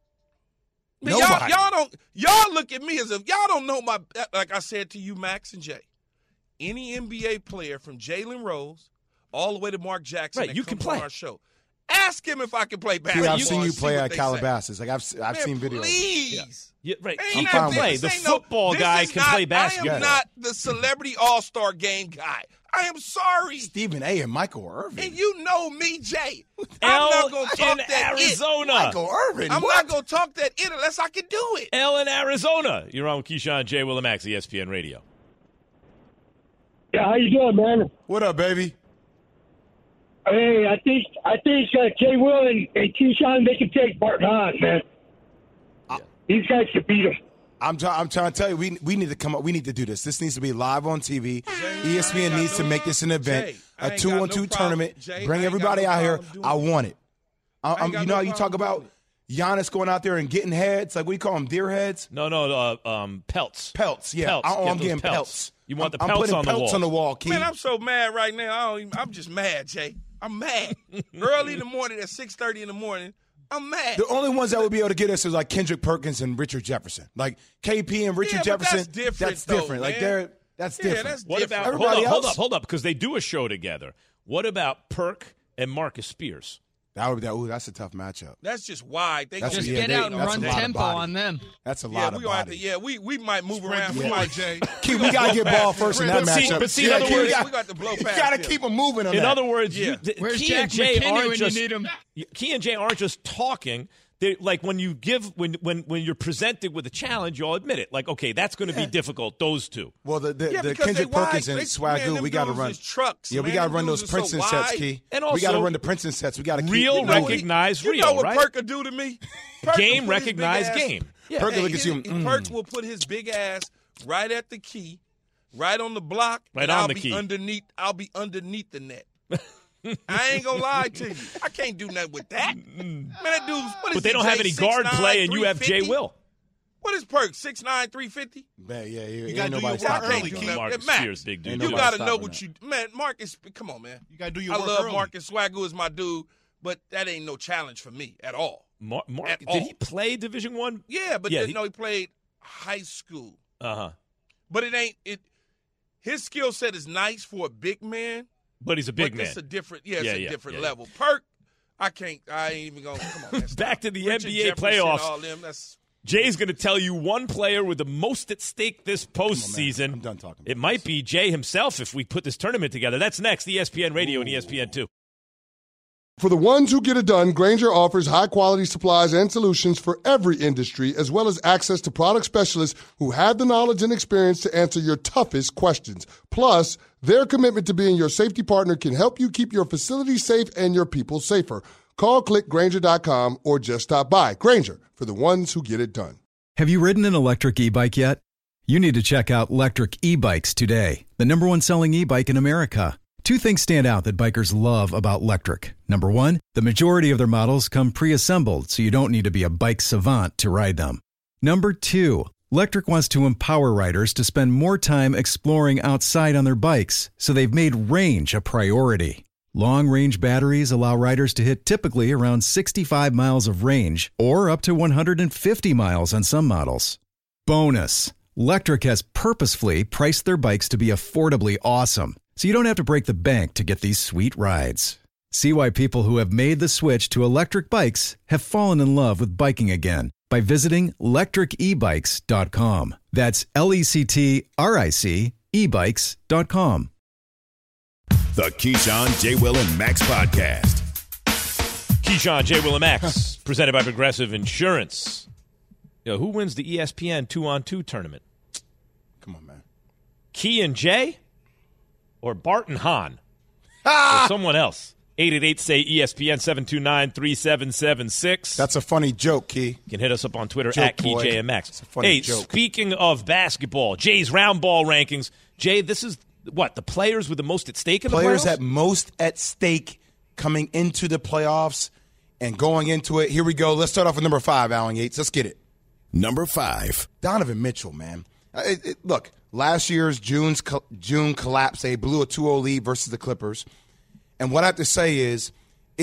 Speaker 4: Man, y'all look at me as if y'all don't know like I said to you, Max and Jay. Any NBA player from Jalen Rose all the way to Mark Jackson that
Speaker 3: you can
Speaker 4: comes
Speaker 3: play
Speaker 4: on our show. Ask him if I can play basketball.
Speaker 5: Yeah, I've seen you play at Calabasas. Like I've seen videos.
Speaker 4: Please.
Speaker 3: Yeah, right.
Speaker 4: He
Speaker 3: can play. The football guy can play basketball.
Speaker 4: I am not the celebrity all-star game guy. I am sorry.
Speaker 5: Stephen A. and Michael Irvin.
Speaker 4: And you know me, Jay. I'm not going to talk that
Speaker 3: Arizona.
Speaker 5: Michael Irvin.
Speaker 4: I'm not going to talk that in unless I can do it.
Speaker 3: L in Arizona. You're on Keyshawn, J. Will, and Max, ESPN Radio.
Speaker 15: Yeah, how you doing, man?
Speaker 5: What up, baby?
Speaker 15: Hey, I think Jay Will and Keyshawn, they can take Bart Hahn, man. These guys should beat him.
Speaker 5: I'm trying to tell you, we need to come up. We need to do this. This needs to be live on TV. ESPN needs to make this an event, a 2-on-2 tournament. Bring everybody out here. I want it. You know how you talk about Giannis going out there and getting heads? Like, what do you call them, deer heads?
Speaker 3: No, pelts.
Speaker 5: Pelts, yeah. I'm getting pelts.
Speaker 3: You want the
Speaker 5: I'm
Speaker 3: pelts
Speaker 5: putting
Speaker 3: on the
Speaker 5: pelts
Speaker 3: wall.
Speaker 5: on the wall, Keith.
Speaker 4: Man, I'm so mad right now. I'm just mad, Jay. I'm mad. Early in the morning at 6:30 in the morning, I'm mad.
Speaker 5: The only ones that would be able to get us is like Kendrick Perkins and Richard Jefferson. Like KP and Richard Jefferson.
Speaker 4: That's different.
Speaker 5: That's different. Like that's different.
Speaker 4: That's
Speaker 3: what
Speaker 4: different.
Speaker 3: about
Speaker 5: everybody else?
Speaker 3: Hold up, because they do a show together. What about Perk and Marcus Spears?
Speaker 5: That's a tough matchup.
Speaker 4: That's just wide. They
Speaker 12: just get out and run tempo on them.
Speaker 5: That's a lot of body.
Speaker 4: We might move around.
Speaker 5: Yeah.
Speaker 4: We might, Jay.
Speaker 5: We got to get ball first in that matchup.
Speaker 3: But see, in other words,
Speaker 4: we got to blow past.
Speaker 5: You got to keep them moving on that.
Speaker 3: In other words,
Speaker 12: where's
Speaker 3: Key
Speaker 12: Jack
Speaker 3: and Jay
Speaker 12: McKinney
Speaker 3: aren't
Speaker 12: when
Speaker 3: just
Speaker 12: you need him?
Speaker 3: Key and Jay aren't just talking. Like when you're presented with a challenge, you all admit it. Like, okay, that's going to be difficult. Those two.
Speaker 5: Well, the Kendrick Perkins and Swagoo, we got to run.
Speaker 4: Trucks,
Speaker 5: we got to run those Princeton sets, Key.
Speaker 3: And also,
Speaker 5: we got to run the Princeton sets. We got to keep
Speaker 3: real recognize real.
Speaker 4: You know what
Speaker 3: right?
Speaker 4: Perk will do to me?
Speaker 3: Game recognize game.
Speaker 5: Yeah. Perk look at you.
Speaker 4: Perk will put his big ass right at the key, right on the block.
Speaker 3: Right
Speaker 4: and
Speaker 3: on
Speaker 4: I'll
Speaker 3: the
Speaker 4: be
Speaker 3: key.
Speaker 4: I'll be underneath the net. I ain't gonna lie to you. I can't do nothing with that. Man, that dude's what is
Speaker 3: But they don't
Speaker 4: Jay,
Speaker 3: have any guard
Speaker 4: 6'9",
Speaker 3: play, and you have Jay Will.
Speaker 4: What is Perk? 6'9", 350?
Speaker 5: Yeah,
Speaker 13: you got to do your work early, Keith.
Speaker 3: Marcus Spears, big dude.
Speaker 4: You got to know what you – man, Marcus – come on, man.
Speaker 13: You got to do your work early.
Speaker 4: I love Marcus. Swagoo is my dude, but that ain't no challenge for me at all.
Speaker 3: Did he play Division I?
Speaker 4: Yeah, but he played high school.
Speaker 3: Uh-huh.
Speaker 4: But it ain't – his skill set is nice for a big man.
Speaker 3: But he's a big man.
Speaker 4: It's a different level. Perk, I ain't even going to – come on.
Speaker 3: Back to the
Speaker 4: Richard
Speaker 3: NBA
Speaker 4: Jefferson,
Speaker 3: playoffs.
Speaker 4: all them, that's –
Speaker 3: Jay's going to tell you one player with the most at stake this postseason.
Speaker 5: I'm done talking.
Speaker 3: It might be Jay himself if we put this tournament together. That's next, ESPN Radio and ESPN2.
Speaker 8: For the ones who get it done, Grainger offers high-quality supplies and solutions for every industry, as well as access to product specialists who have the knowledge and experience to answer your toughest questions. Plus, their commitment to being your safety partner can help you keep your facility safe and your people safer. Call, click Grainger.com, or just stop by. Grainger, for the ones who get it done.
Speaker 16: Have you ridden an electric e-bike yet? You need to check out Lectric e-bikes today, the #1 selling e-bike in America. 2 things stand out that bikers love about Lectric. Number 1, the majority of their models come pre-assembled, so you don't need to be a bike savant to ride them. Number 2, Lectric wants to empower riders to spend more time exploring outside on their bikes, so they've made range a priority. Long-range batteries allow riders to hit typically around 65 miles of range, or up to 150 miles on some models. Bonus! Lectric has purposefully priced their bikes to be affordably awesome, so you don't have to break the bank to get these sweet rides. See why people who have made the switch to electric bikes have fallen in love with biking again by visiting lectricebikes.com. That's LECTRIC ebikes.com.
Speaker 2: The Keyshawn, J. Will, and Max podcast.
Speaker 3: Keyshawn, J. Will, and Max, presented by Progressive Insurance. Yo, who wins the ESPN 2-on-2 tournament?
Speaker 5: Come on, man.
Speaker 3: Key and Jay or Bart and Hahn? Or someone else? 888-SAY-ESPN 729-3776.
Speaker 5: That's a funny joke, Key.
Speaker 3: You can hit us up on Twitter
Speaker 5: joke,
Speaker 3: at KeyJ and Max.
Speaker 5: It's a funny joke.
Speaker 3: Speaking of basketball, Jay's round ball rankings. Jay, this is what? The players with the most at stake in the playoffs?
Speaker 5: Players at most at stake coming into the playoffs and going into it. Here we go. Let's start off with number 5, Alan Yates. Let's get it.
Speaker 2: Number 5.
Speaker 5: Donovan Mitchell, man. Look, last year's June collapse, they blew a 2-0 lead versus the Clippers. And what I have to say is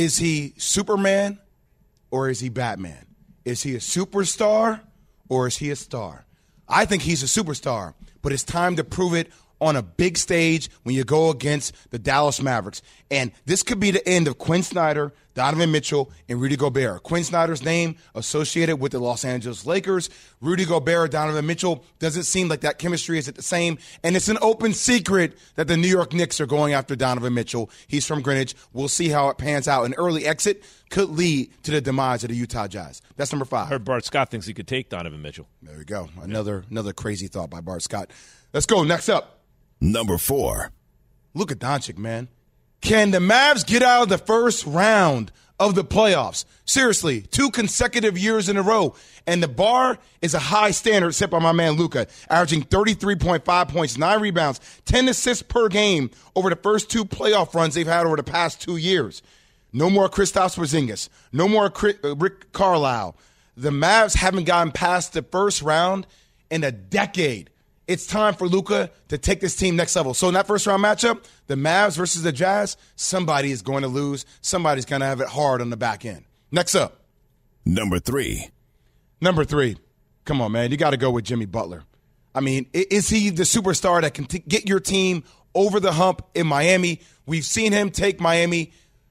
Speaker 5: he Superman or is he Batman? Is he a superstar or is he a star? I think he's a superstar, but it's time to prove it on a big stage when you go against the Dallas Mavericks. And this could be the end of Quinn Snyder, Donovan Mitchell, and Rudy Gobert. Quinn Snyder's name associated with the Los Angeles Lakers. Rudy Gobert, Donovan Mitchell, doesn't seem like that chemistry is at the same. And it's an open secret that the New York Knicks are going after Donovan Mitchell. He's from Greenwich. We'll see how it pans out. An early exit could lead to the demise of the Utah Jazz. That's number 5.
Speaker 3: I heard Bart Scott thinks he could take Donovan Mitchell.
Speaker 5: There we go. Another crazy thought by Bart Scott. Let's go. Next up.
Speaker 2: Number 4.
Speaker 5: Luka Doncic, man. Can the Mavs get out of the first round of the playoffs? Seriously, 2 consecutive years in a row. And the bar is a high standard set by my man Luka, averaging 33.5 points, 9 rebounds, 10 assists per game over the first 2 playoff runs they've had over the past 2 years. No more Kristaps Porzingis. No more Rick Carlisle. The Mavs haven't gotten past the first round in a decade. It's time for Luka to take this team next level. So in that first-round matchup, the Mavs versus the Jazz, somebody is going to lose. Somebody's going to have it hard on the back end. Next up.
Speaker 2: Number 3.
Speaker 5: Number 3. Come on, man. You got to go with Jimmy Butler. I mean, is he the superstar that can get your team over the hump in Miami? We've seen him take Miami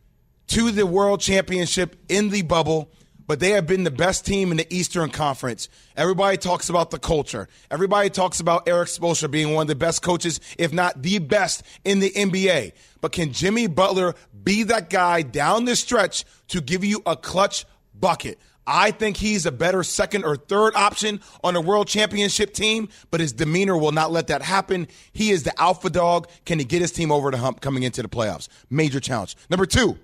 Speaker 5: to the World Championship in the bubble. But they have been the best team in the Eastern Conference. Everybody talks about the culture. Everybody talks about Eric Spoelstra being one of the best coaches, if not the best, in the NBA. But can Jimmy Butler be that guy down the stretch to give you a clutch bucket? I think he's a better second or third option on a world championship team, but his demeanor will not let that happen. He is the alpha dog. Can he get his team over the hump coming into the playoffs? Major challenge. Number 2.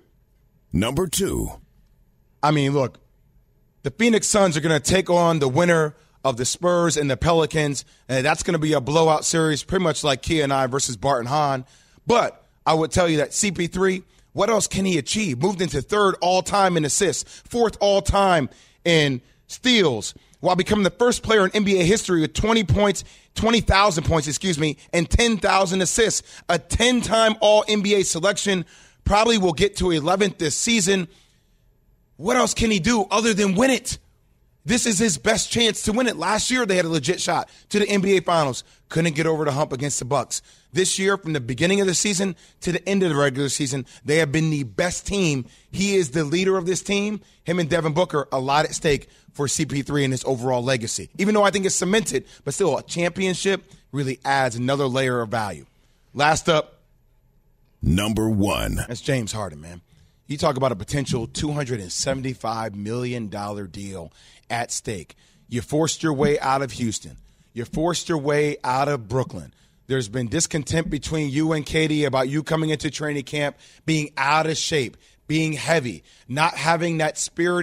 Speaker 5: I mean, look. The Phoenix Suns are going to take on the winner of the Spurs and the Pelicans, and that's going to be a blowout series, pretty much like Kia and I versus Bart and Hahn. But I would tell you that CP3, what else can he achieve? Moved into 3rd all-time in assists, 4th all-time in steals, while becoming the first player in NBA history with 20,000 points, and 10,000 assists. A 10-time All-NBA selection, probably will get to 11th this season. What else can he do other than win it? This is his best chance to win it. Last year, they had a legit shot to the NBA Finals. Couldn't get over the hump against the Bucks. This year, from the beginning of the season to the end of the regular season, they have been the best team. He is the leader of this team. Him and Devin Booker, a lot at stake for CP3 and his overall legacy. Even though I think it's cemented, but still a championship really adds another layer of value. Last up.
Speaker 2: Number 1.
Speaker 5: That's James Harden, man. You talk about a potential $275 million deal at stake. You forced your way out of Houston. You forced your way out of Brooklyn. There's been discontent between you and Katie about you coming into training camp, being out of shape, being heavy, not having that spirited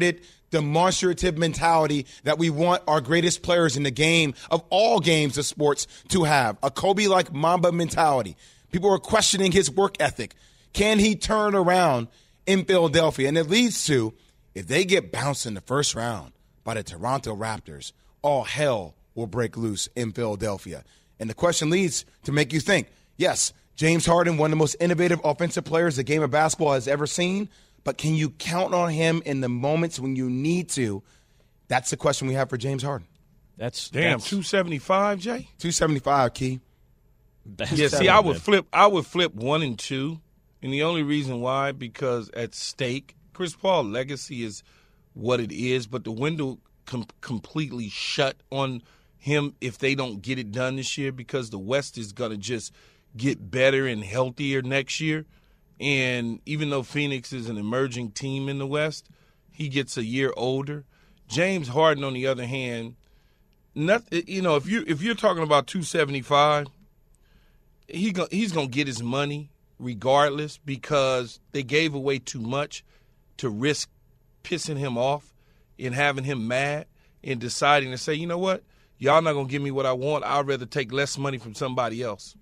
Speaker 5: demonstrative mentality that we want our greatest players in the game of all games of sports to have. A Kobe-like Mamba mentality. People are questioning his work ethic. Can he turn around in Philadelphia? And it leads to, if they get bounced in the first round by the Toronto Raptors, all hell will break loose in Philadelphia. And the question leads to make you think, yes, James Harden, one of the most innovative offensive players the game of basketball has ever seen, but can you count on him in the moments when you need to? That's the question we have for James Harden.
Speaker 4: That's 275, Jay?
Speaker 5: 275, Key.
Speaker 4: Yeah, see, I would flip 1 and 2. And the only reason why, because at stake, Chris Paul's legacy is what it is, but the window completely shut on him if they don't get it done this year, because the West is going to just get better and healthier next year. And even though Phoenix is an emerging team in the West, he gets a year older. James Harden, on the other hand, if you're talking about 275, he's gonna get his money regardless, because they gave away too much to risk pissing him off and having him mad and deciding to say, you know what, y'all not gonna give me what I want. I'd rather take less money from somebody else.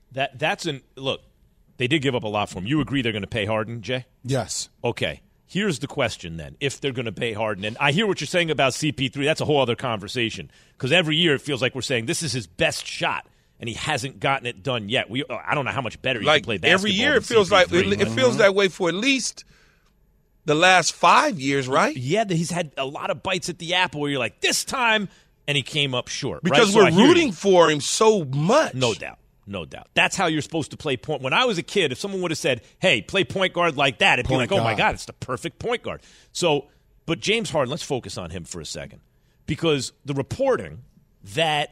Speaker 3: Look. They did give up a lot for him. You agree they're going to pay Harden, Jay?
Speaker 5: Yes.
Speaker 3: Okay. Here's the question then. If they're going to pay Harden, and I hear what you're saying about CP3, that's a whole other conversation, because every year it feels like we're saying this is his best shot, and he hasn't gotten it done yet. I don't know how much better he can play basketball.
Speaker 4: Every year it feels like it feels that way for at least the last 5 years, right?
Speaker 3: Yeah, he's had a lot of bites at the apple where you're like, this time, and he came up short.
Speaker 4: Because
Speaker 3: right?
Speaker 4: we're rooting for him so much.
Speaker 3: No doubt. No doubt. That's how you're supposed to play point. When I was a kid, if someone would have said, hey, play point guard like that, it'd be like, oh, my God, it's the perfect point guard. But James Harden, let's focus on him for a second. Because the reporting that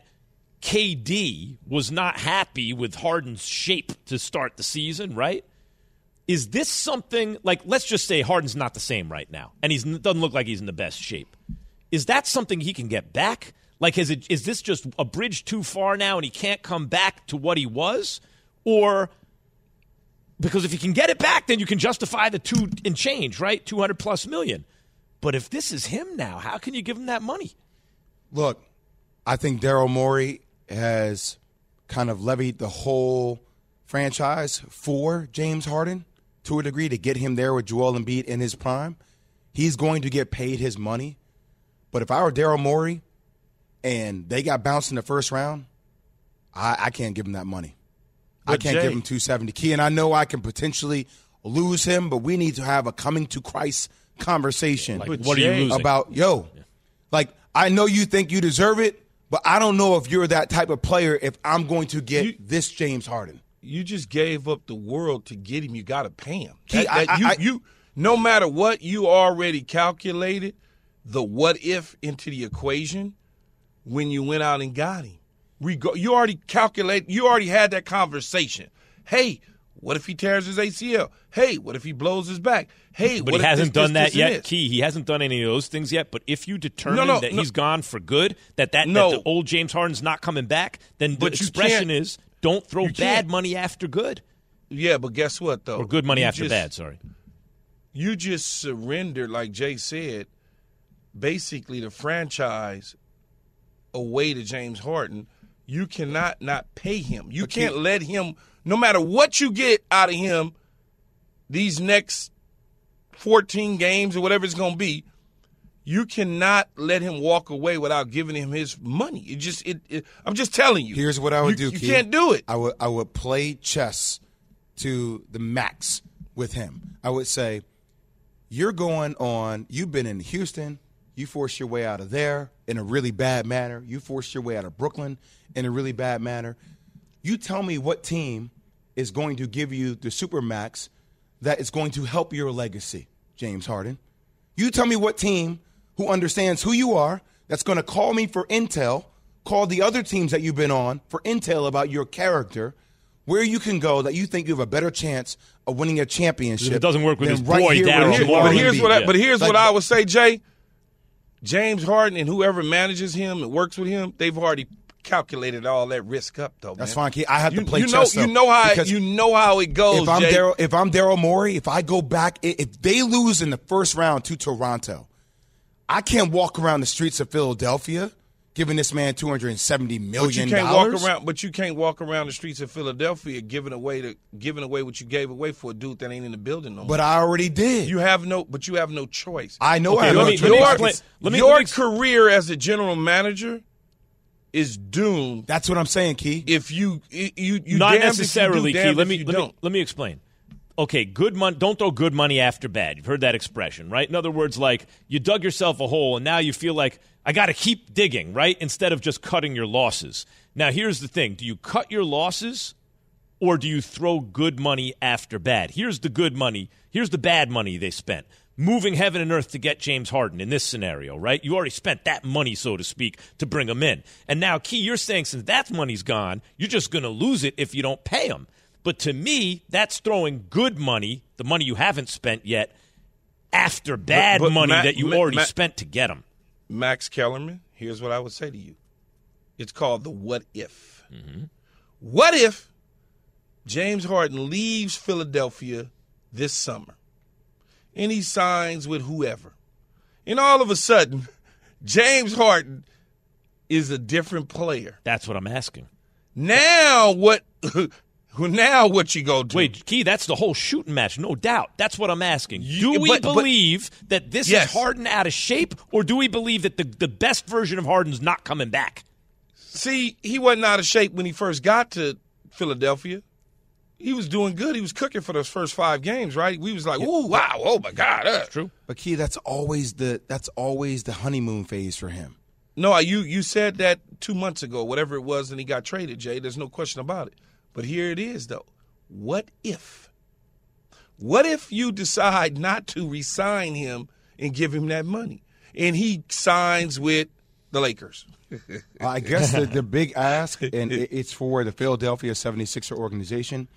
Speaker 3: KD was not happy with Harden's shape to start the season, right? Is this something, like, let's just say Harden's not the same right now, and he doesn't look like he's in the best shape. Is that something he can get back? Like, is this just a bridge too far now and he can't come back to what he was? Or, because if he can get it back, then you can justify the 2 and change, right? $200+ million. But if this is him now, how can you give him that money?
Speaker 5: Look, I think Daryl Morey has kind of levied the whole franchise for James Harden to a degree to get him there with Joel Embiid in his prime. He's going to get paid his money. But if I were Daryl Morey, and they got bounced in the first round, I can't give him that money.
Speaker 4: But
Speaker 5: I can't give him 270. Key, and I know I can potentially lose him, but we need to have a coming to Christ conversation.
Speaker 3: Like, what are you losing?
Speaker 5: About, like, I know you think you deserve it, but I don't know if you're that type of player if I'm going to get this James Harden.
Speaker 4: You just gave up the world to get him. You got to pay him. Key, no matter what, you already calculated the what if into the equation when you went out and got him. You already calculated, you already had that conversation. Hey, what if he tears his ACL? Hey, what if he blows his back? Hey,
Speaker 3: but
Speaker 4: what
Speaker 3: he
Speaker 4: if
Speaker 3: hasn't done that yet,
Speaker 4: this?
Speaker 3: Key. He hasn't done any of those things yet. But if you determine he's gone for good, that the old James Harden's not coming back, then the expression is don't throw bad money after good.
Speaker 4: Yeah, but guess what, though?
Speaker 3: Or good money after bad, sorry.
Speaker 4: You just surrendered, like Jay said, basically the franchise away to James Harden. You cannot not pay him. You can't let him, no matter what you get out of him, these next 14 games or whatever it's going to be, you cannot let him walk away without giving him his money. I'm just telling you.
Speaker 5: Here's what I would do,
Speaker 4: You
Speaker 5: Key.
Speaker 4: can't do it.
Speaker 5: I would play chess to the max with him. I would say, you've been in Houston, you forced your way out of there in a really bad manner. You forced your way out of Brooklyn in a really bad manner. You tell me what team is going to give you the supermax that is going to help your legacy, James Harden. You tell me what team who understands who you are that's going to call me for intel, call the other teams that you've been on for intel about your character, where you can go that you think you have a better chance of winning a championship.
Speaker 3: It doesn't work with his
Speaker 5: right
Speaker 3: boy, Daryl Morey.
Speaker 4: But here's what I would say, Jay. James Harden and whoever manages him and works with him, they've already calculated all that risk up, though.
Speaker 5: That's fine, Key. I have to play
Speaker 4: chess.
Speaker 5: You
Speaker 4: know how it goes.
Speaker 5: If I'm Daryl Morey, if I go back, if they lose in the first round to Toronto, I can't walk around the streets of Philadelphia giving this man $270 million.
Speaker 4: But you can't walk around the streets of Philadelphia giving away what you gave away for a dude that ain't in the building no more.
Speaker 5: But I already did.
Speaker 4: You have no choice.
Speaker 5: I know.
Speaker 4: Okay,
Speaker 5: I have no choice.
Speaker 4: Your career as a general manager is doomed.
Speaker 5: That's what I'm saying, Key.
Speaker 4: If you
Speaker 3: not necessarily,
Speaker 4: Key.
Speaker 3: Let me explain. Okay, good money. Don't throw good money after bad. You've heard that expression, right? In other words, like you dug yourself a hole, and now you feel like I got to keep digging, right? Instead of just cutting your losses. Now, here's the thing: do you cut your losses, or do you throw good money after bad? Here's the good money. Here's the bad money they spent. Moving heaven and earth to get James Harden in this scenario, right? You already spent that money, so to speak, to bring him in. And now, Key, you're saying since that money's gone, you're just going to lose it if you don't pay him. But to me, that's throwing good money, the money you haven't spent yet, after bad money that you already spent to get him.
Speaker 4: Max Kellerman, here's what I would say to you. It's called the what if.
Speaker 3: Mm-hmm.
Speaker 4: What if James Harden leaves Philadelphia this summer and he signs with whoever? And all of a sudden, James Harden is a different player.
Speaker 3: That's what I'm asking.
Speaker 4: Now what you go do?
Speaker 3: Wait, Key, that's the whole shooting match, no doubt. That's what I'm asking. Do we believe that this is Harden out of shape, or do we believe that the best version of Harden's not coming back?
Speaker 4: See, he wasn't out of shape when he first got to Philadelphia. He was doing good. He was cooking for those first 5 games, right? We was like, ooh, wow, oh my God.
Speaker 3: That's true.
Speaker 5: But Key, that's always the honeymoon phase for him.
Speaker 4: No, you said that 2 months ago, whatever it was, and he got traded, Jay. There's no question about it. But here it is, though. What if? What if you decide not to re-sign him and give him that money, and he signs with the Lakers?
Speaker 5: I guess the big ask, and it's for the Philadelphia 76er organization,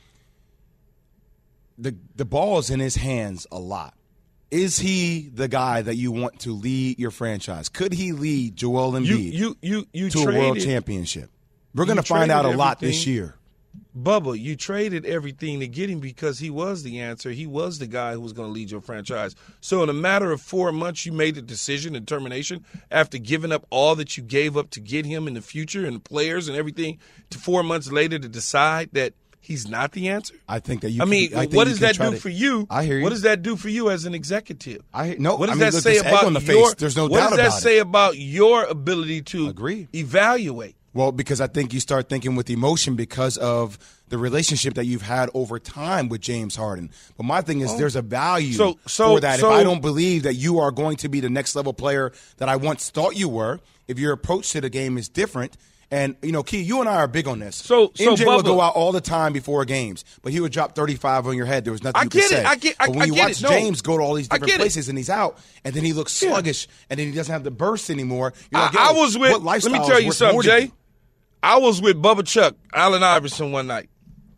Speaker 5: the ball is in his hands a lot. Is he the guy that you want to lead your franchise? Could he lead Joel Embiid to a world championship? We're going to find out a lot this year.
Speaker 4: Bubba, you traded everything to get him because he was the answer. He was the guy who was going to lead your franchise. So in a matter of 4 months, you made the decision and determination after giving up all that you gave up to get him in the future and the players and everything to 4 months later to decide that he's not the answer?
Speaker 5: I think that you.
Speaker 4: What does that do for you?
Speaker 5: I hear you.
Speaker 4: What does that do for you as an executive?
Speaker 5: What
Speaker 4: does that say about
Speaker 5: There's no doubt about it.
Speaker 4: What does that say about your ability to evaluate?
Speaker 5: Well, because I think you start thinking with emotion because of the relationship that you've had over time with James Harden. But my thing is there's a value for that. If I don't believe that you are going to be the next level player that I once thought you were, if your approach to the game is different, and, Key, you and I are big on this. MJ would go out all the time before games, but he would drop 35 on your head. There was nothing you could say. But when you watch James go to all these different places and he's out, and then he looks sluggish, and then he doesn't have the burst anymore, you're like,
Speaker 4: let me tell you something, Jay. I was with Bubba Chuck, Allen Iverson one night.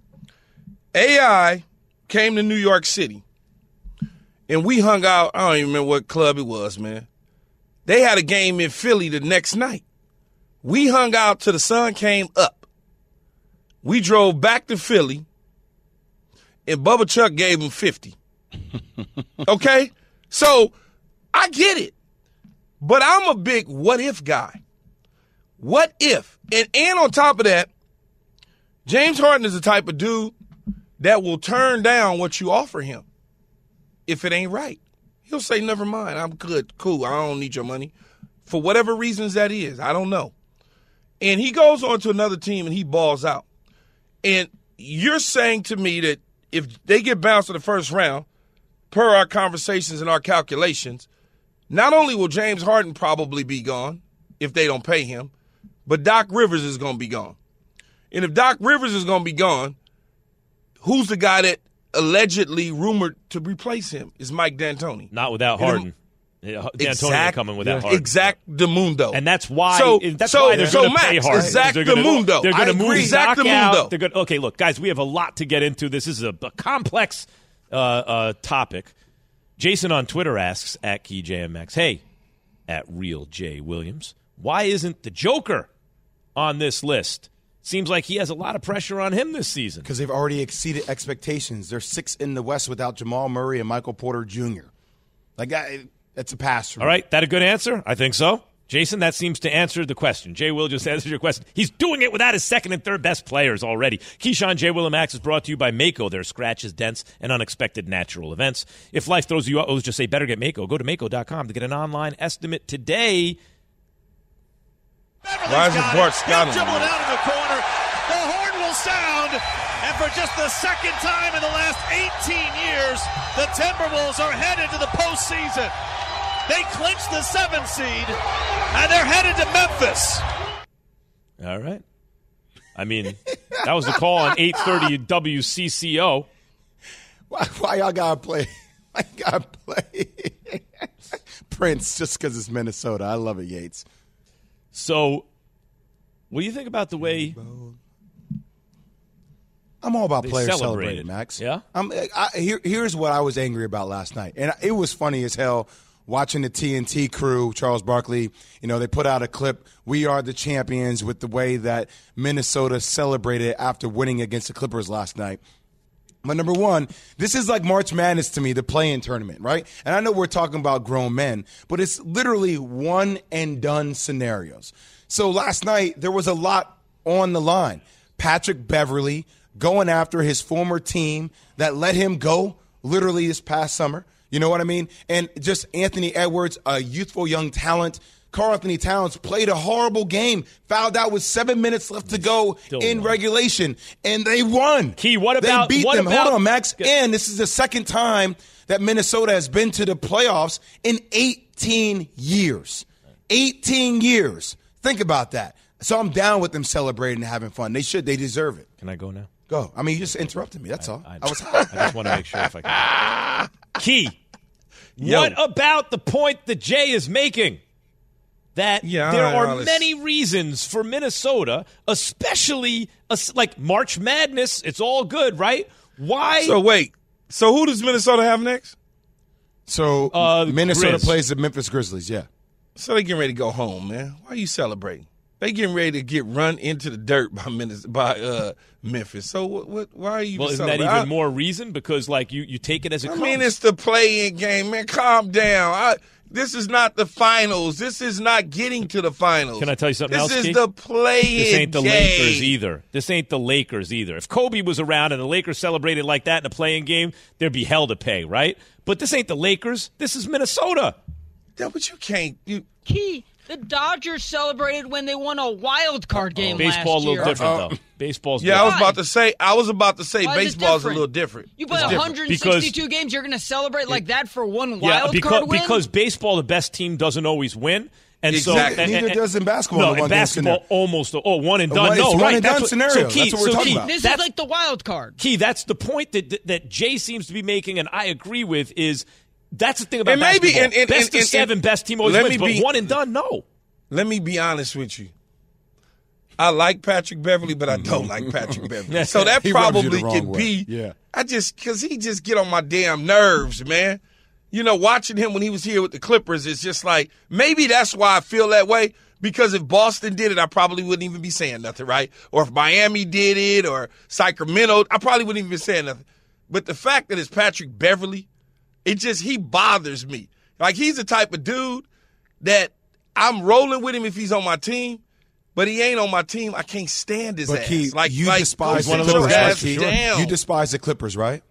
Speaker 4: AI came to New York City, and we hung out. I don't even remember what club it was, man. They had a game in Philly the next night. We hung out till the sun came up. We drove back to Philly, and Bubba Chuck gave him 50. Okay? So I get it, but I'm a big what-if guy. What if? And on top of that, James Harden is the type of dude that will turn down what you offer him if it ain't right. He'll say, never mind, I'm good, cool, I don't need your money. For whatever reasons that is, I don't know. And he goes on to another team and he balls out. And you're saying to me that if they get bounced in the first round, per our conversations and our calculations, not only will James Harden probably be gone if they don't pay him, but Doc Rivers is going to be gone. And if Doc Rivers is going to be gone, who's the guy that allegedly rumored to replace him? Is Mike D'Antoni.
Speaker 3: Not without Harden. D'Antoni ain't coming without Harden.
Speaker 4: Exactamundo.
Speaker 3: And that's why they're going to pay Harden.
Speaker 4: Exactamundo.
Speaker 3: They're going to move Doc out. Okay, look, guys, we have a lot to get into. This is a complex topic. Jason on Twitter asks, at KeyJMX, hey, at Real J Williams, why isn't the Joker on this list? Seems like he has a lot of pressure on him this season.
Speaker 5: Because they've already exceeded expectations. They're 6th in the West without Jamal Murray and Michael Porter Jr. Like, It's a pass for me.
Speaker 3: All right, that a good answer? I think so. Jason, that seems to answer the question. Jay Will just answered your question. He's doing it without his second and third best players already. Keyshawn, J. Will, and Max is brought to you by Mako. Their scratches, dents, and unexpected natural events. If life throws you out, just say better get Mako. Go to Mako.com to get an online estimate today.
Speaker 4: Why is it Bart Scott on
Speaker 17: dribbling out in the corner. The horn will sound. And for just the second time in the last 18 years, the Timberwolves are headed to the postseason. They clinched the 7th seed, and they're headed to Memphis.
Speaker 3: All right. I mean, that was the call on 8:30 WCCO.
Speaker 5: Why y'all gotta play? I gotta play Prince just because it's Minnesota. I love it, Yates.
Speaker 3: So, what do you think about the way
Speaker 5: I'm all about
Speaker 3: they
Speaker 5: players
Speaker 3: celebrated,
Speaker 5: celebrating, Max?
Speaker 3: Yeah?
Speaker 5: Here's what I was angry about last night. And it was funny as hell watching the TNT crew, Charles Barkley. You know, they put out a clip, "We are the champions," with the way that Minnesota celebrated after winning against the Clippers last night. But number one, this is like March Madness to me, the play-in tournament, right? And I know we're talking about grown men, but it's literally one-and-done scenarios. So last night, there was a lot on the line. Patrick Beverley going after his former team that let him go literally this past summer. You know what I mean? And just Anthony Edwards, a youthful young talent. Karl Anthony Towns played a horrible game, fouled out with 7 minutes left to go in regulation, and they won.
Speaker 3: Key, what about?
Speaker 5: They beat
Speaker 3: what
Speaker 5: them.
Speaker 3: About,
Speaker 5: Hold on, Max. And this is the second time that Minnesota has been to the playoffs in 18 years. 18 years. Think about that. So I'm down with them celebrating and having fun. They should. They deserve it.
Speaker 3: Can I go now?
Speaker 5: Go. I mean, you just interrupted me. That's all.
Speaker 3: I just want to make sure if I can. Key. What about the point that Jay is making? That there are many reasons for Minnesota, especially like March Madness. It's all good, right? Why?
Speaker 4: So wait. So who does Minnesota have next?
Speaker 5: So Minnesota plays the Memphis Grizzlies, yeah.
Speaker 4: So they getting ready to go home, man. Why are you celebrating? They getting ready to get run into the dirt by Memphis. So why are you?
Speaker 3: Well, isn't that even more reason? Because like you take it as a.
Speaker 4: I mean, it's the play-in game, man. Calm down. This is not the finals. This is not getting to the finals.
Speaker 3: Can I tell you something else?
Speaker 4: This is the play-in game.
Speaker 3: This ain't the Lakers either. This ain't the Lakers either. If Kobe was around and the Lakers celebrated like that in a play-in game, there'd be hell to pay, right? But this ain't the Lakers. This is Minnesota.
Speaker 4: Yeah, but you can't.
Speaker 12: Key. The Dodgers celebrated when they won a wild card game last year.
Speaker 3: Baseball a little different, though. Baseball's
Speaker 4: different.
Speaker 3: I
Speaker 4: was about to say baseball's a little different.
Speaker 12: You play 162 games, you're going to celebrate like that for one wild card win?
Speaker 3: Because baseball, the best team doesn't always win. And
Speaker 5: exactly.
Speaker 3: so,
Speaker 5: neither does in basketball.
Speaker 3: No, in basketball, almost one and done.
Speaker 5: One and done scenario. That's what we're talking about.
Speaker 12: This is like the wild card.
Speaker 3: Key, that's the point that Jay seems to be making, and I agree with, is that's the thing about
Speaker 4: and
Speaker 3: basketball.
Speaker 4: Maybe,
Speaker 3: best of seven, best team always wins, but one and done, no.
Speaker 4: Let me be honest with you. I like Patrick Beverley, but I don't like Patrick Beverley. So that probably could be.
Speaker 5: Yeah.
Speaker 4: Because he just get on my damn nerves, man. You know, watching him when he was here with the Clippers, it's just like, maybe that's why I feel that way. Because if Boston did it, I probably wouldn't even be saying nothing, right? Or if Miami did it, or Sacramento, I probably wouldn't even be saying nothing. But the fact that it's Patrick Beverley, he bothers me. Like, he's the type of dude that I'm rolling with him if he's on my team, but he ain't on my team. I can't stand his ass.
Speaker 5: Key, you despise
Speaker 4: the Clippers,
Speaker 5: You despise the Clippers, right?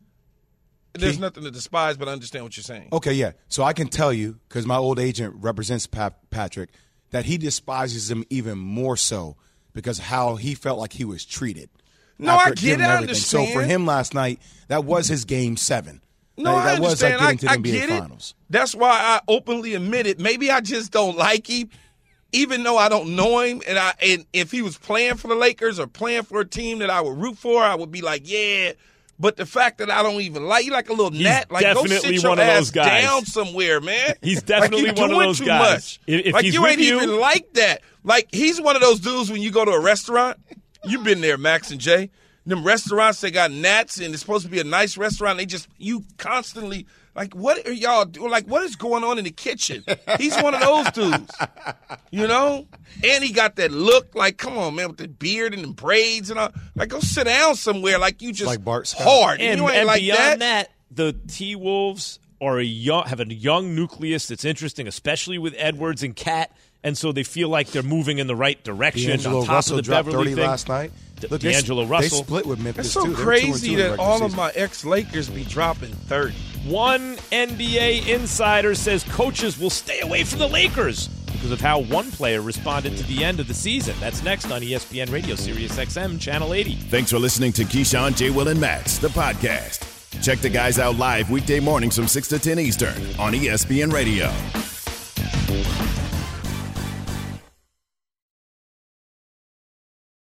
Speaker 4: There's nothing to despise, but I understand what you're saying.
Speaker 5: Okay, yeah. So I can tell you, because my old agent represents Patrick, that he despises him even more so because how he felt like he was treated.
Speaker 4: No, I get it. I understand.
Speaker 5: So for him last night, that was his game 7.
Speaker 4: No, I understand.
Speaker 5: Was like getting to the
Speaker 4: I
Speaker 5: NBA
Speaker 4: get
Speaker 5: Finals.
Speaker 4: It. That's why I openly admit it. Maybe I just don't like him, even though I don't know him. And if he was playing for the Lakers or playing for a team that I would root for, I would be like, yeah. But the fact that I don't even like you, like a little gnat, like go sit your
Speaker 3: one of
Speaker 4: ass
Speaker 3: those guys.
Speaker 4: down somewhere, man.
Speaker 3: He's definitely
Speaker 4: like
Speaker 3: one of those guys.
Speaker 4: If like you ain't even like that. Like he's one of those dudes when you go to a restaurant. You've been there, Max and Jay. Them restaurants, they got gnats, and it's supposed to be a nice restaurant. You constantly, like, what are y'all doing? Like, what is going on in the kitchen? He's one of those dudes, you know? And he got that look, like, come on, man, with the beard and the braids and all. Like, go sit down somewhere like you just
Speaker 5: like Bart Scott.
Speaker 4: hard.
Speaker 3: And,
Speaker 4: you ain't
Speaker 3: and
Speaker 4: like
Speaker 3: beyond that, the T-Wolves have a young nucleus that's interesting, especially with Edwards and Cat, and so they feel like they're moving in the right direction.
Speaker 5: D'Angelo
Speaker 3: on top
Speaker 5: Russell
Speaker 3: of the
Speaker 5: dropped
Speaker 3: Beverly
Speaker 5: 30
Speaker 3: thing.
Speaker 5: last night. Look,
Speaker 3: D'Angelo
Speaker 5: they
Speaker 3: Russell.
Speaker 5: split with Memphis,
Speaker 4: It's so
Speaker 5: too. They're
Speaker 4: crazy
Speaker 5: 2-2 in the
Speaker 4: that
Speaker 5: regular
Speaker 4: all of
Speaker 5: season.
Speaker 4: my ex-Lakers be dropping 30.
Speaker 3: One NBA insider says coaches will stay away from the Lakers because of how one player responded to the end of the season. That's next on ESPN Radio, Sirius XM, Channel 80.
Speaker 2: Thanks for listening to Keyshawn, J. Will, and Max, the podcast. Check the guys out live weekday mornings from 6 to 10 Eastern on ESPN Radio.